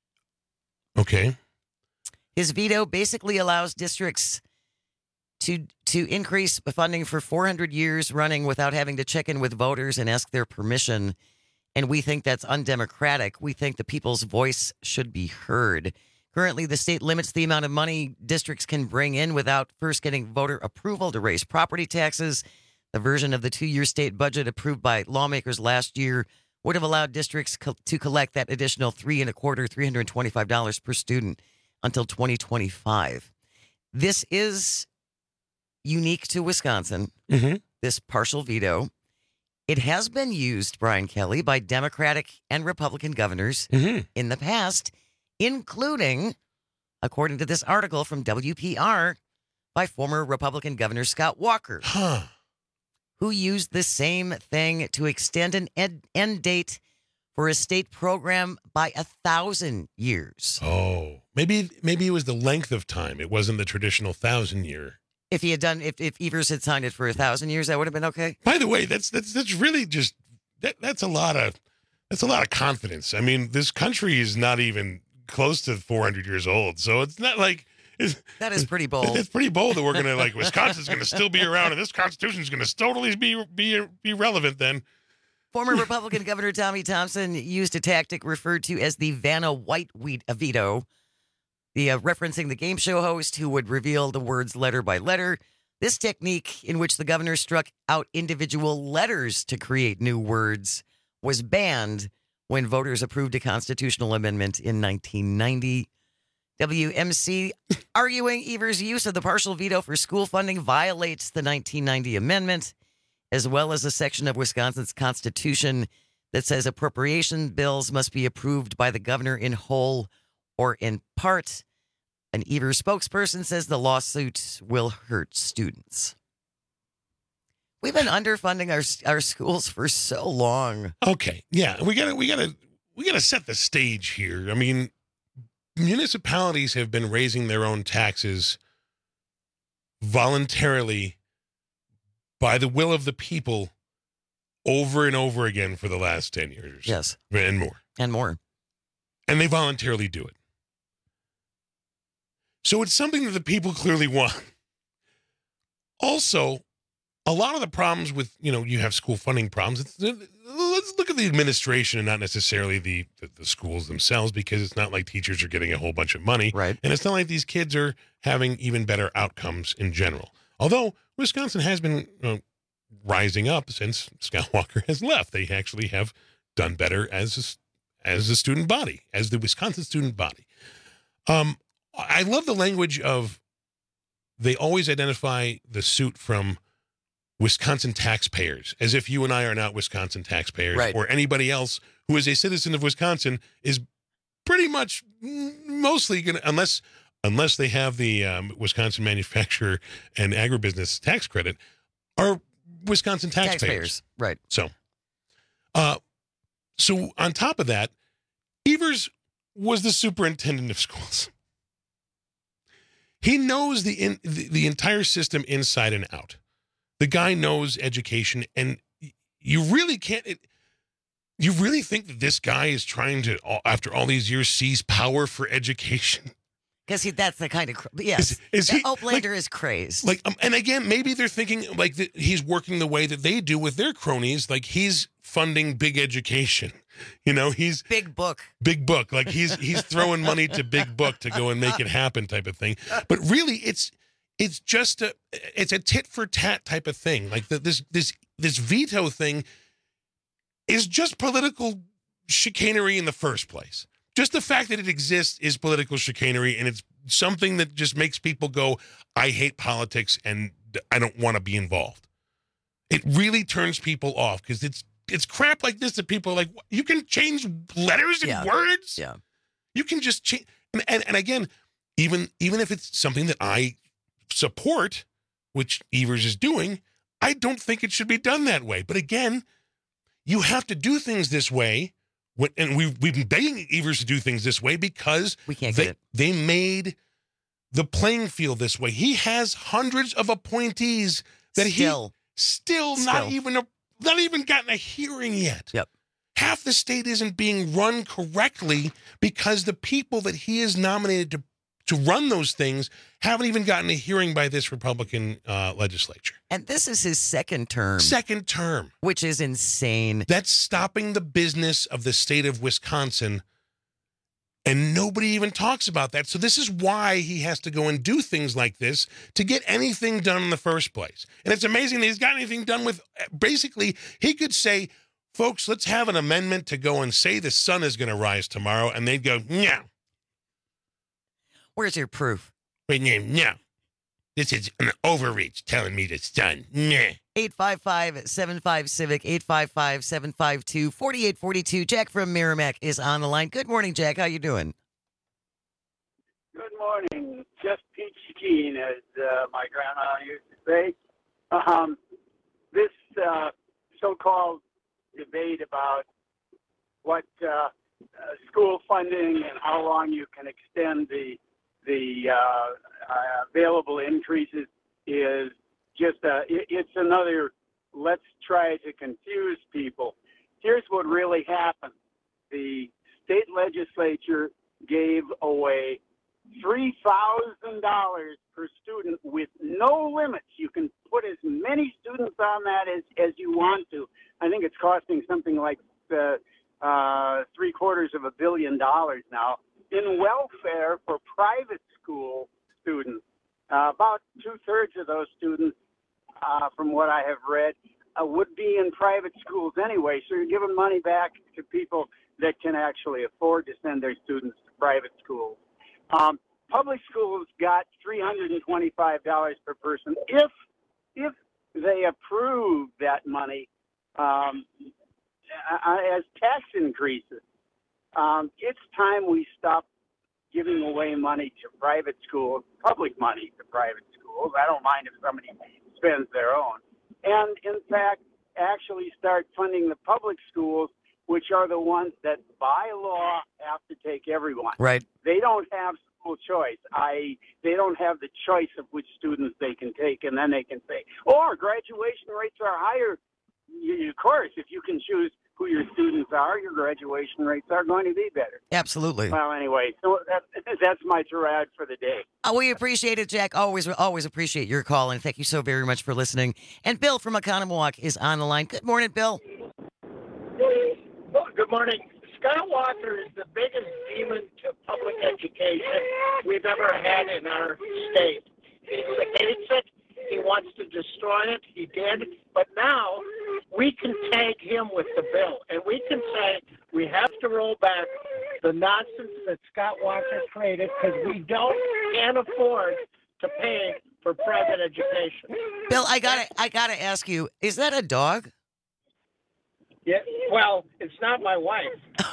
okay. His veto basically allows districts to to increase funding for four hundred years running without having to check in with voters and ask their permission. And we think that's undemocratic. We think the people's voice should be heard. Currently, the state limits the amount of money districts can bring in without first getting voter approval to raise property taxes. The version of the two-year state budget approved by lawmakers last year would have allowed districts co- to collect that additional three and a quarter, three hundred twenty-five dollars per student until twenty twenty-five. This is unique to Wisconsin, mm-hmm. this partial veto. It has been used, Brian Kelly, by Democratic and Republican governors mm-hmm. in the past, including, according to this article from W P R, by former Republican Governor Scott Walker, huh. who used the same thing to extend an ed- end date for a state program by a thousand years. Oh, maybe maybe it was the length of time. It wasn't the traditional thousand year. If he had done, if, if Evers had signed it for a thousand years, that would have been okay. By the way, that's that's that's really just that that's a lot of that's a lot of confidence. I mean, this country is not even close to four hundred years old, so it's not like it's, that is pretty bold. It's pretty bold that we're gonna like Wisconsin's gonna still be around, and this Constitution is gonna totally be be be relevant then. Former Republican Governor Tommy Thompson used a tactic referred to as the Vanna White veto. The uh, referencing the game show host who would reveal the words letter by letter. This technique, in which the governor struck out individual letters to create new words, was banned when voters approved a constitutional amendment in nineteen ninety. W M C arguing Evers' use of the partial veto for school funding violates the nineteen ninety amendment, as well as a section of Wisconsin's constitution that says appropriation bills must be approved by the governor in whole or in part. An Evers spokesperson says the lawsuit will hurt students. We've been underfunding our our schools for so long. Okay, yeah, we gotta we gotta we gotta set the stage here. I mean, municipalities have been raising their own taxes voluntarily by the will of the people over and over again for the last ten years. Yes, and more, and more, and they voluntarily do it. So it's something that the people clearly want. Also, a lot of the problems with, you know, you have school funding problems. It's, let's look at the administration and not necessarily the, the, the schools themselves, because it's not like teachers are getting a whole bunch of money. Right. And it's not like these kids are having even better outcomes in general. Although Wisconsin has been uh, rising up since Scott Walker has left. They actually have done better as a, as a student body, as the Wisconsin student body. Um, I love the language of, they always identify the suit from Wisconsin taxpayers, as if you and I are not Wisconsin taxpayers, right, or anybody else who is a citizen of Wisconsin is pretty much mostly going to, unless unless they have the um, Wisconsin manufacturer and agribusiness tax credit, are Wisconsin taxpayers. taxpayers. Right. So, uh, so on top of that, Evers was the superintendent of schools. He knows the, in, the the entire system inside and out. The guy knows education, and you really can't. It, you really think that this guy is trying to, after all these years, seize power for education? Because that's the kind of yes. Is, is the he, Oplander like, is crazed. Like, um, and again, maybe they're thinking like that he's working the way that they do with their cronies. Like he's funding big education. You know, he's big book, big book. Like he's he's throwing money to big book to go and make it happen, type of thing. But really, it's it's just a it's a tit for tat type of thing. Like the, this this this veto thing is just political chicanery in the first place. Just the fact that it exists is political chicanery, and it's something that just makes people go, I hate politics and I don't want to be involved. It really turns people off because it's it's crap like this that people are like, you can change letters and yeah. words? Yeah. You can just change. And, and, and again, even, even if it's something that I support, which Evers is doing, I don't think it should be done that way. But again, you have to do things this way. When, and we've, we've been begging Evers to do things this way because we can't they, get it. they made the playing field this way. He has hundreds of appointees that still. he still, still not even a, not even gotten a hearing yet. Yep. Half the state isn't being run correctly because the people that he has nominated to to run those things haven't even gotten a hearing by this Republican uh, legislature. And this is his second term. Second term. Which is insane. That's stopping the business of the state of Wisconsin. And nobody even talks about that. So this is why he has to go and do things like this to get anything done in the first place. And it's amazing that he's got anything done with, basically, he could say, folks, let's have an amendment to go and say the sun is going to rise tomorrow. And they'd go, no. Where's your proof? Wait, no, no. This is an overreach telling me the sun. Nah. eight five five, seven five, Civic, eight five five, seven five two, four eight four two. Jack from Merrimack is on the line. Good morning, Jack. How you doing? Good morning. Just peachy keen, as uh, my grandma used to say. Um, this uh, so-called debate about what uh, uh, school funding and how long you can extend the the uh, uh, available increases is just a, it, it's another let's try to confuse people. Here's what really happened. The state legislature gave away three thousand dollars per student with no limits. You can put as many students on that as, as you want to. I think it's costing something like uh, uh, three quarters of a billion dollars now. in welfare for private school students. Uh, about two-thirds of those students, uh, from what I have read, uh, would be in private schools anyway. So you're giving money back to people that can actually afford to send their students to private schools. Um, public schools got three hundred twenty-five dollars per person if if they approve that money um, as tax increases. Um, it's time we stop giving away money to private schools, public money to private schools. I don't mind if somebody spends their own. And, in fact, actually start funding the public schools, which are the ones that, by law, have to take everyone. Right. They don't have school choice. I. They don't have the choice of which students they can take, and then they can say, oh, our graduation rates are higher. You, of course, if you can choose who your students are, your graduation rates are going to be better. Absolutely. Well, anyway, so that, that's my tirade for the day. Uh, we appreciate it, Jack. Always, always appreciate your call, and thank you so very much for listening. And Bill from Oconomowoc is on the line. Good morning, Bill. Well, good morning. Scott Walker is the biggest demon to public education we've ever had in our state. He hates it. He wants to destroy it. He did. But now we can tag him with the bill, and we can say we have to roll back the nonsense that Scott Walker created because we don't can't afford to pay for private education. Bill, I gotta, I gotta ask you: is that a dog? Yeah. Well, it's not my wife.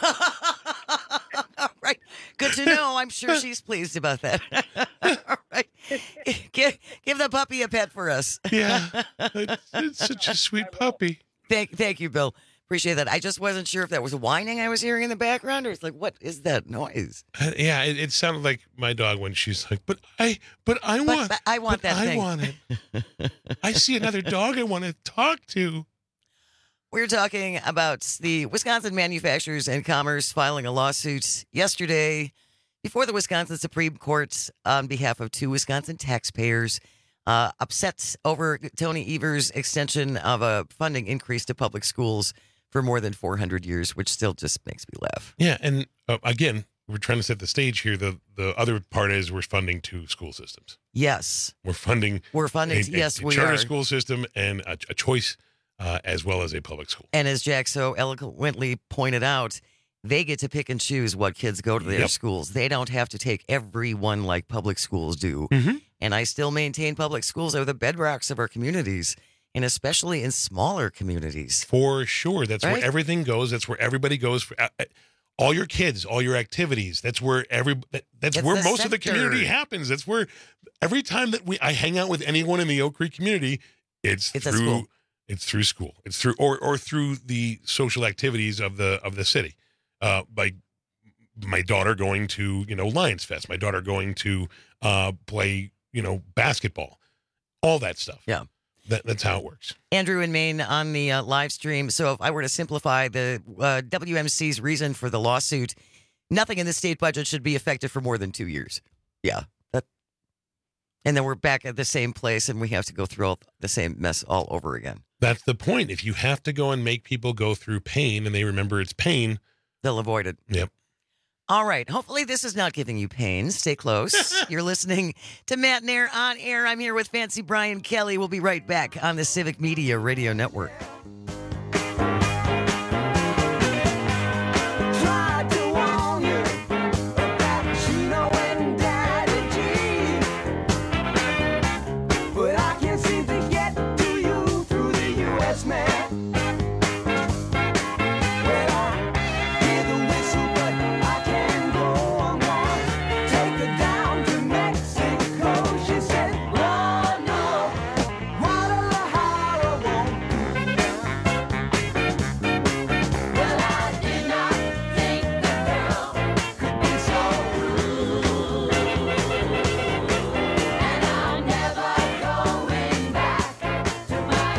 All right. Good to know. I'm sure she's pleased about that. All right. Give, give the puppy a pet for us. Yeah. It's, it's such a sweet puppy. Thank, thank you, Bill. Appreciate that. I just wasn't sure if that was whining I was hearing in the background, or it's like, what is that noise? Uh, yeah, it, it sounded like my dog when she's like, "But I, but I But- want, but I want but that I thing." want it. I see another dog I want to talk to." We're talking about the Wisconsin Manufacturers and Commerce filing a lawsuit yesterday before the Wisconsin Supreme Court on behalf of two Wisconsin taxpayers, uh, upset over Tony Evers' extension of a funding increase to public schools for more than four hundred years, which still just makes me laugh. Yeah, and uh, again, we're trying to set the stage here. The the other part is we're funding two school systems. Yes. We're funding. We're funding. a, a, yes, a we charter are. school system and a, a choice. Uh, as well as a public school. And as Jack so eloquently pointed out, they get to pick and choose what kids go to their Yep. schools. They don't have to take everyone like public schools do. Mm-hmm. And I still maintain public schools are the bedrocks of our communities, and especially in smaller communities. For sure. That's Right? where everything goes. That's where everybody goes. For, uh, uh, all your kids, all your activities. That's where every. That, that's It's where the most of the center. community happens. That's where every time that we I hang out with anyone in the Oak Creek community, it's, It's at through. school. It's through school. It's through or or through the social activities of the of the city. Uh, by my daughter going to you know Lions Fest, my daughter going to uh, play you know basketball, all that stuff. Yeah, that, that's how it works. Andrew in Maine on the uh, live stream. So if I were to simplify the uh, W M C's reason for the lawsuit, nothing in the state budget should be effective for more than two years. Yeah. That, and then we're back at the same place and we have to go through all the same mess all over again. That's the point. If you have to go and make people go through pain and they remember it's pain, they'll avoid it. Yep. All right. Hopefully this is not giving you pain. Stay close. You're listening to Matt Nair on air. I'm here with Fancy Brian Kelly. We'll be right back on the Civic Media Radio Network. Tried to warn you about Chino and Daddy G, but I can't seem to get to you through the U S mail. Well, I hear the whistle, but I can't go on one. Take her down to Mexico. She said, "Run, no, Guadalajara won't do." Well, I did not think the girl could be so rude, and I'm never going back to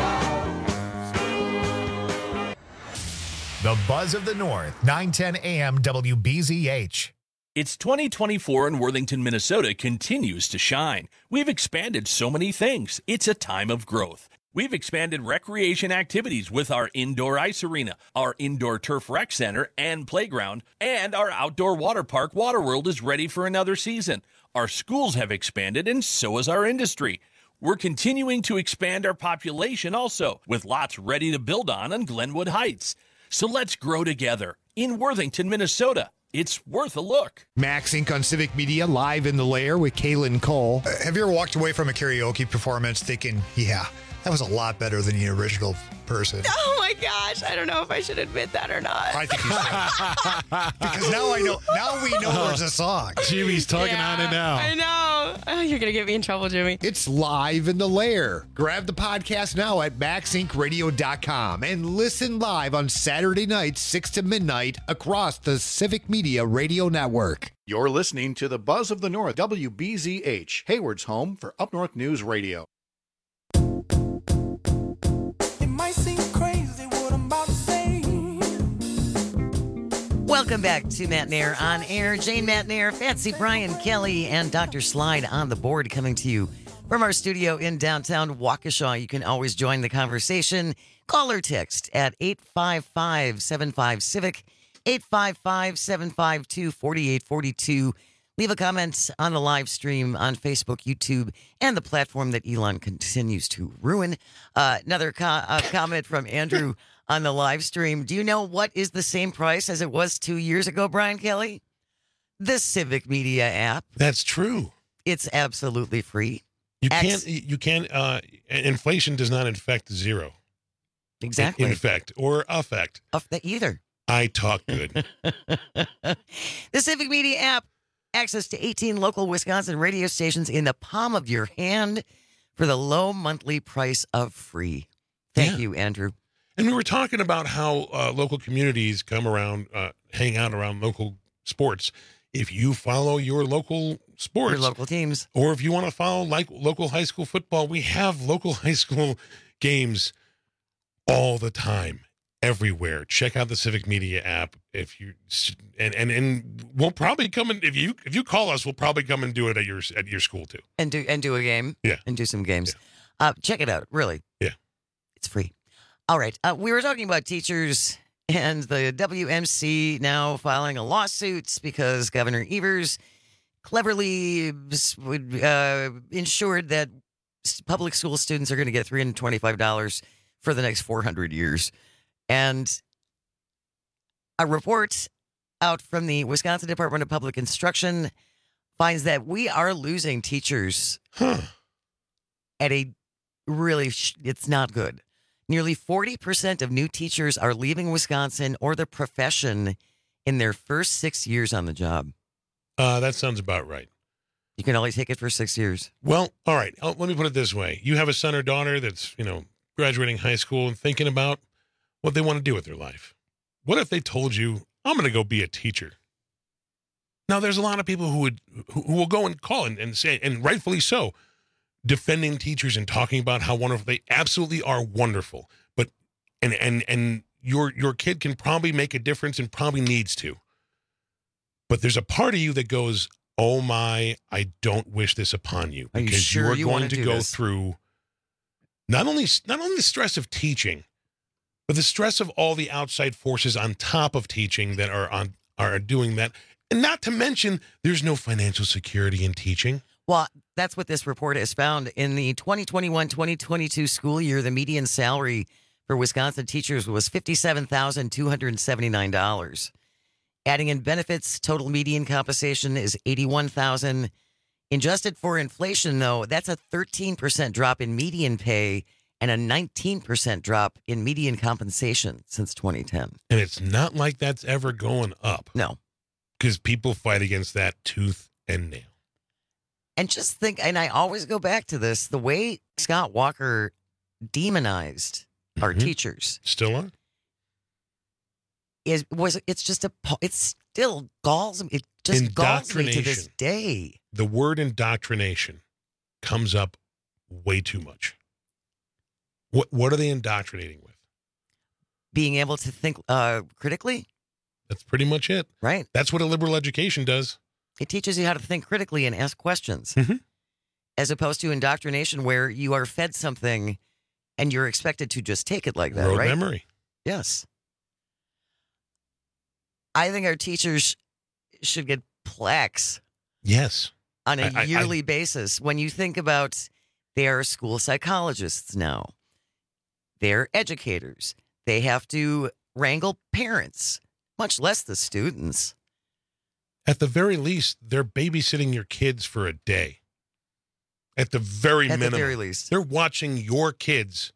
my old school. The Buzz of the North, nine ten A M W B Z H. It's twenty twenty-four and Worthington, Minnesota continues to shine. We've expanded so many things. It's a time of growth. We've expanded recreation activities with our indoor ice arena, our indoor turf rec center and playground, and our outdoor water park, Waterworld, is ready for another season. Our schools have expanded, and so has our industry. We're continuing to expand our population also, with lots ready to build on in Glenwood Heights. So let's grow together in Worthington, Minnesota. It's worth a look. Max Incorporated on Civic Media, live in the lair with Kaylin Cole. Uh, have you ever walked away from a karaoke performance thinking, yeah, that was a lot better than the original person? Oh my gosh, I don't know if I should admit that or not. I think you should. Because now I know, now we know there's a song. Jimmy's talking Yeah, on it now. I know. Oh, you're going to get me in trouble, Jimmy. It's live in the lair. Grab the podcast now at max inc radio dot com and listen live on Saturday nights, six to midnight, across the Civic Media Radio Network. You're listening to the Buzz of the North, W B Z H, Hayward's home for Up North News Radio. Welcome back to Matt Nair on Air. Jane Matt Nair, Fancy Brian Kelly, and Doctor Slide on the board coming to you from our studio in downtown Waukesha. You can always join the conversation. Call or text at eight five five, seven five, CIVIC, eight five five, seven five two, four eight four two. Leave a comment on the live stream on Facebook, YouTube, and the platform that Elon continues to ruin. Uh, another co- uh, comment from Andrew on the live stream. Do you know what is the same price as it was two years ago, Brian Kelly? The Civic Media app. That's true. It's absolutely free. You X- can't. You can't. Uh, inflation does not infect zero. Exactly. In effect or affect. Of the either. I talk good. The Civic Media app. Access to eighteen local Wisconsin radio stations in the palm of your hand for the low monthly price of free. Thank Yeah. you, Andrew. And we were talking about how uh, local communities come around, uh, hang out around local sports. If you follow your local sports, Your local teams, or if you want to follow like local high school football, we have local high school games all the time, everywhere. Check out the Civic Media app. If you and and and we'll probably come and if you if you call us, we'll probably come and do it at your at your school too. and do and do a game. Yeah. And do some games. Uh, check it out. Really. Yeah. It's free. All right. Uh, we were talking about teachers and the W M C now filing a lawsuit because Governor Evers cleverly uh, ensured that s- public school students are going to get three hundred twenty-five dollars for the next four hundred years. And a report out from the Wisconsin Department of Public Instruction finds that we are losing teachers Huh. at a really, sh- it's not good. Nearly forty percent of new teachers are leaving Wisconsin or the profession in their first six years on the job. Uh, that sounds about right. You can only take it for six years. Well, all right. Uh, let me put it this way: you have a son or daughter that's you know graduating high school and thinking about what they want to do with their life. What if they told you, "I'm going to go be a teacher"? Now, there's a lot of people who would who, who will go and call and, and say, and rightfully so, defending teachers and talking about how wonderful they absolutely are wonderful. But and and and your your kid can probably make a difference and probably needs to. But there's a part of you that goes, "Oh my, I don't wish this upon you," Are you because sure are you going wanna to do go this? through not only not only the stress of teaching, but the stress of all the outside forces on top of teaching that are on are doing that. And not to mention, there's no financial security in teaching. Well, that's what this report has found. In the twenty twenty-one twenty twenty-two school year, the median salary for Wisconsin teachers was fifty-seven thousand two hundred seventy-nine dollars. Adding in benefits, total median compensation is eighty-one thousand dollars. Adjusted for inflation, though, that's a thirteen percent drop in median pay and a nineteen percent drop in median compensation since twenty ten. And it's not like that's ever going up. No. Because people fight against that tooth and nail. And just think, and I always go back to this, the way Scott Walker demonized our Mhm. teachers Still on? is was it's just a po- it's still galls me- it just galls me to this Indoctrination. day. The word indoctrination comes up way too much. What what are they indoctrinating with? Being able to think uh, critically, That's pretty much it. right? That's what a liberal education does. It teaches you how to think critically and ask questions, Mhm. as opposed to indoctrination, where you are fed something And you're expected to just take it like that, Road right? memory. Yes. I think our teachers should get plaques. Yes. On a I, yearly I, basis. When you think about they are school psychologists now, they're educators. They have to wrangle parents, much less the students. At the very least, they're babysitting your kids for a day. At the very At minimum. the very least. They're watching your kids,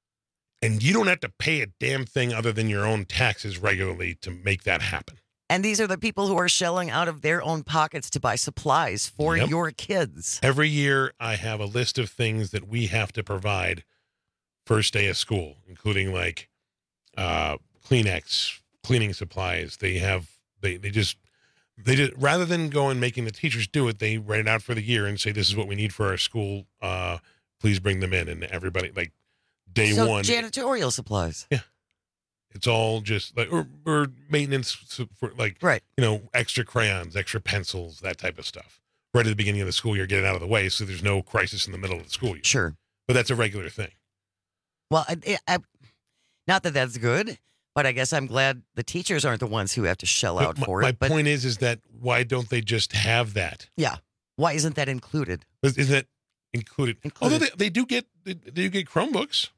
and you don't have to pay a damn thing other than your own taxes regularly to make that happen. And these are the people who are shelling out of their own pockets to buy supplies for Yep. your kids. Every year, I have a list of things that we have to provide first day of school, including like uh, Kleenex, cleaning supplies. They have, they, they just, they just, rather than go and making the teachers do it, they write it out for the year and say, this is what we need for our school. Uh, please bring them in. And everybody, like day so one. janitorial supplies. Yeah. It's all just like, or, or maintenance for like, right. you know, extra crayons, extra pencils, that type of stuff. Right at the beginning of the school year, get it out of the way so there's no crisis in the middle of the school year. Sure. But that's a regular thing. Well, I, I, not that that's good, but I guess I'm glad the teachers aren't the ones who have to shell But out my, for my it. But point is, is that why don't they just have that? yeah, why isn't that included? Is, is that included? Included. Although they, they do get they, they do get Chromebooks.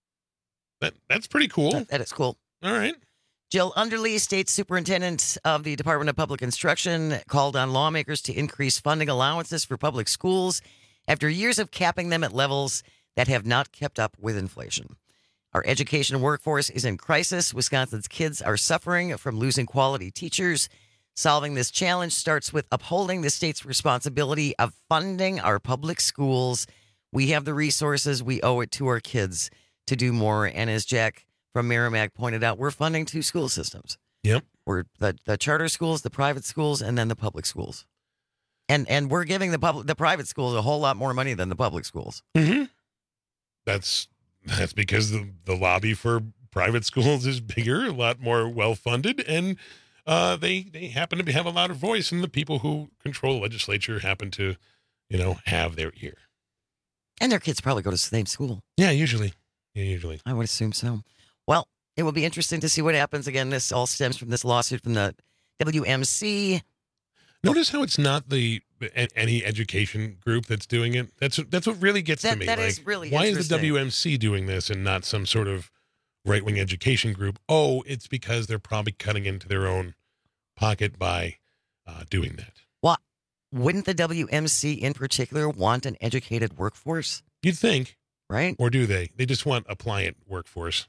That that's pretty cool. That, that is cool. All right. Jill Underly, State Superintendent of the Department of Public Instruction, called on lawmakers to increase funding allowances for public schools after years of capping them at levels that have not kept up with inflation. Our education workforce is in crisis. Wisconsin's kids are suffering from losing quality teachers. Solving this challenge starts with upholding the state's responsibility of funding our public schools. We have the resources. We owe it to our kids to do more. And as Jack from Merrimack pointed out, we're funding two school systems. Yep. We're the, the charter schools, the private schools, and then the public schools. And and we're giving the public the private schools a whole lot more money than the public schools. Mm-hmm. That's that's because the, the lobby for private schools is bigger, a lot more well funded, and uh, they they happen to be, have a louder voice, and the people who control the legislature happen to, you know, have their ear. And their kids probably go to the same school. Yeah, usually. Yeah, usually. I would assume so. Well, it will be interesting to see what happens. Again, this all stems from this lawsuit from the W M C. Notice how it's not the any education group that's doing it. That's that's what really gets That- to me. that like, is really why is the interesting. W M C doing this and not some sort of right wing education group? Oh, it's because they're probably cutting into their own pocket by uh, doing that. What? Wouldn't the W M C in particular want an educated workforce? You'd think, right? Or do they? They just want a pliant workforce.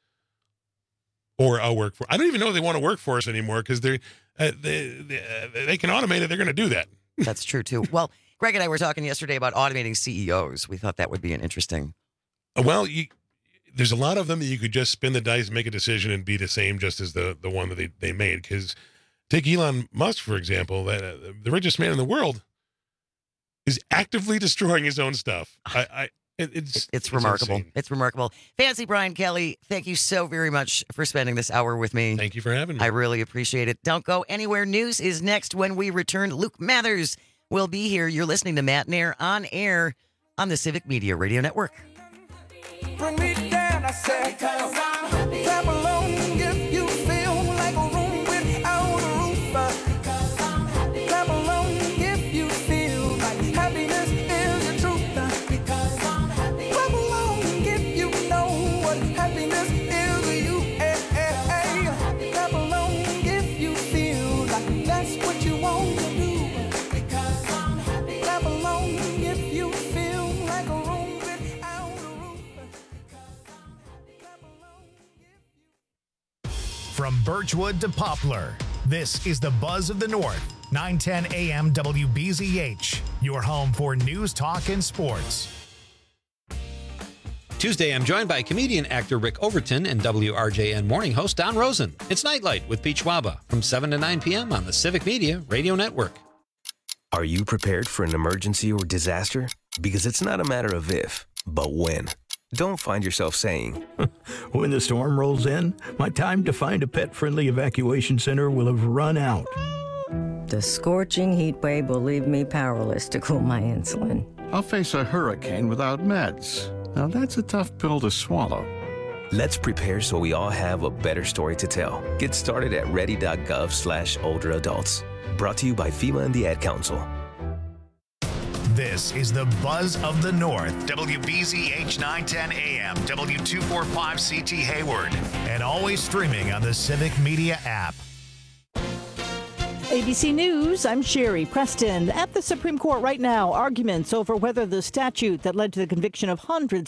Or a workforce. I don't even know if they want a workforce anymore because they're uh, they, they, uh, they can automate it. They're going to do that. That's true, too. Well, Greg and I were talking yesterday about automating C E Os. We thought that would be an interesting. Well, you, there's a lot of them that you could just spin the dice, make a decision, and be the same just as the, the one that they, they made. Because take Elon Musk, for example, that uh, the richest man in the world is actively destroying his own stuff. I, I it, it's, It's, it's remarkable. insane. It's remarkable. Fancy Brian Kelly, thank you so very much for spending this hour with me. Thank you for having me. I really appreciate it. Don't go anywhere. News is next when we return. Luke Mathers will be here. You're listening to Matt Nair on air on the Civic Media Radio Network. Bring me down, I said, because I'm happy. Clap along if you feel like a room without a roof. Because I'm happy. Clap along if you feel like happiness is the truth. Because I'm happy. Clap along if you know what happiness is to you. Hey, hey, hey. Clap along if you feel like that's what you want to do. Because I'm happy. Clap along if you feel like a room without a roof. From Birchwood to Poplar, this is the Buzz of the North, nine ten A M W B Z H, your home for news, talk, and sports. Tuesday, I'm joined by comedian actor Rick Overton and W R J N morning host Don Rosen. It's Nightlight with Pete Schwaba from seven to nine p.m. on the Civic Media Radio Network. Are you prepared for an emergency or disaster? Because it's not a matter of if, but when. Don't find yourself saying, When the storm rolls in, my time to find a pet-friendly evacuation center will have run out. The scorching heat wave will leave me powerless to cool my insulin. I'll face a hurricane without meds. Now, that's a tough pill to swallow. Let's prepare so we all have a better story to tell. Get started at ready.gov slash older adults. Brought to you by FEMA and the Ad Council. This is the Buzz of the North, W B Z H nine ten A M, W two forty-five C T Hayward, and always streaming on the Civic Media app. A B C News, I'm Sherry Preston. At the Supreme Court right now, arguments over whether the statute that led to the conviction of hundreds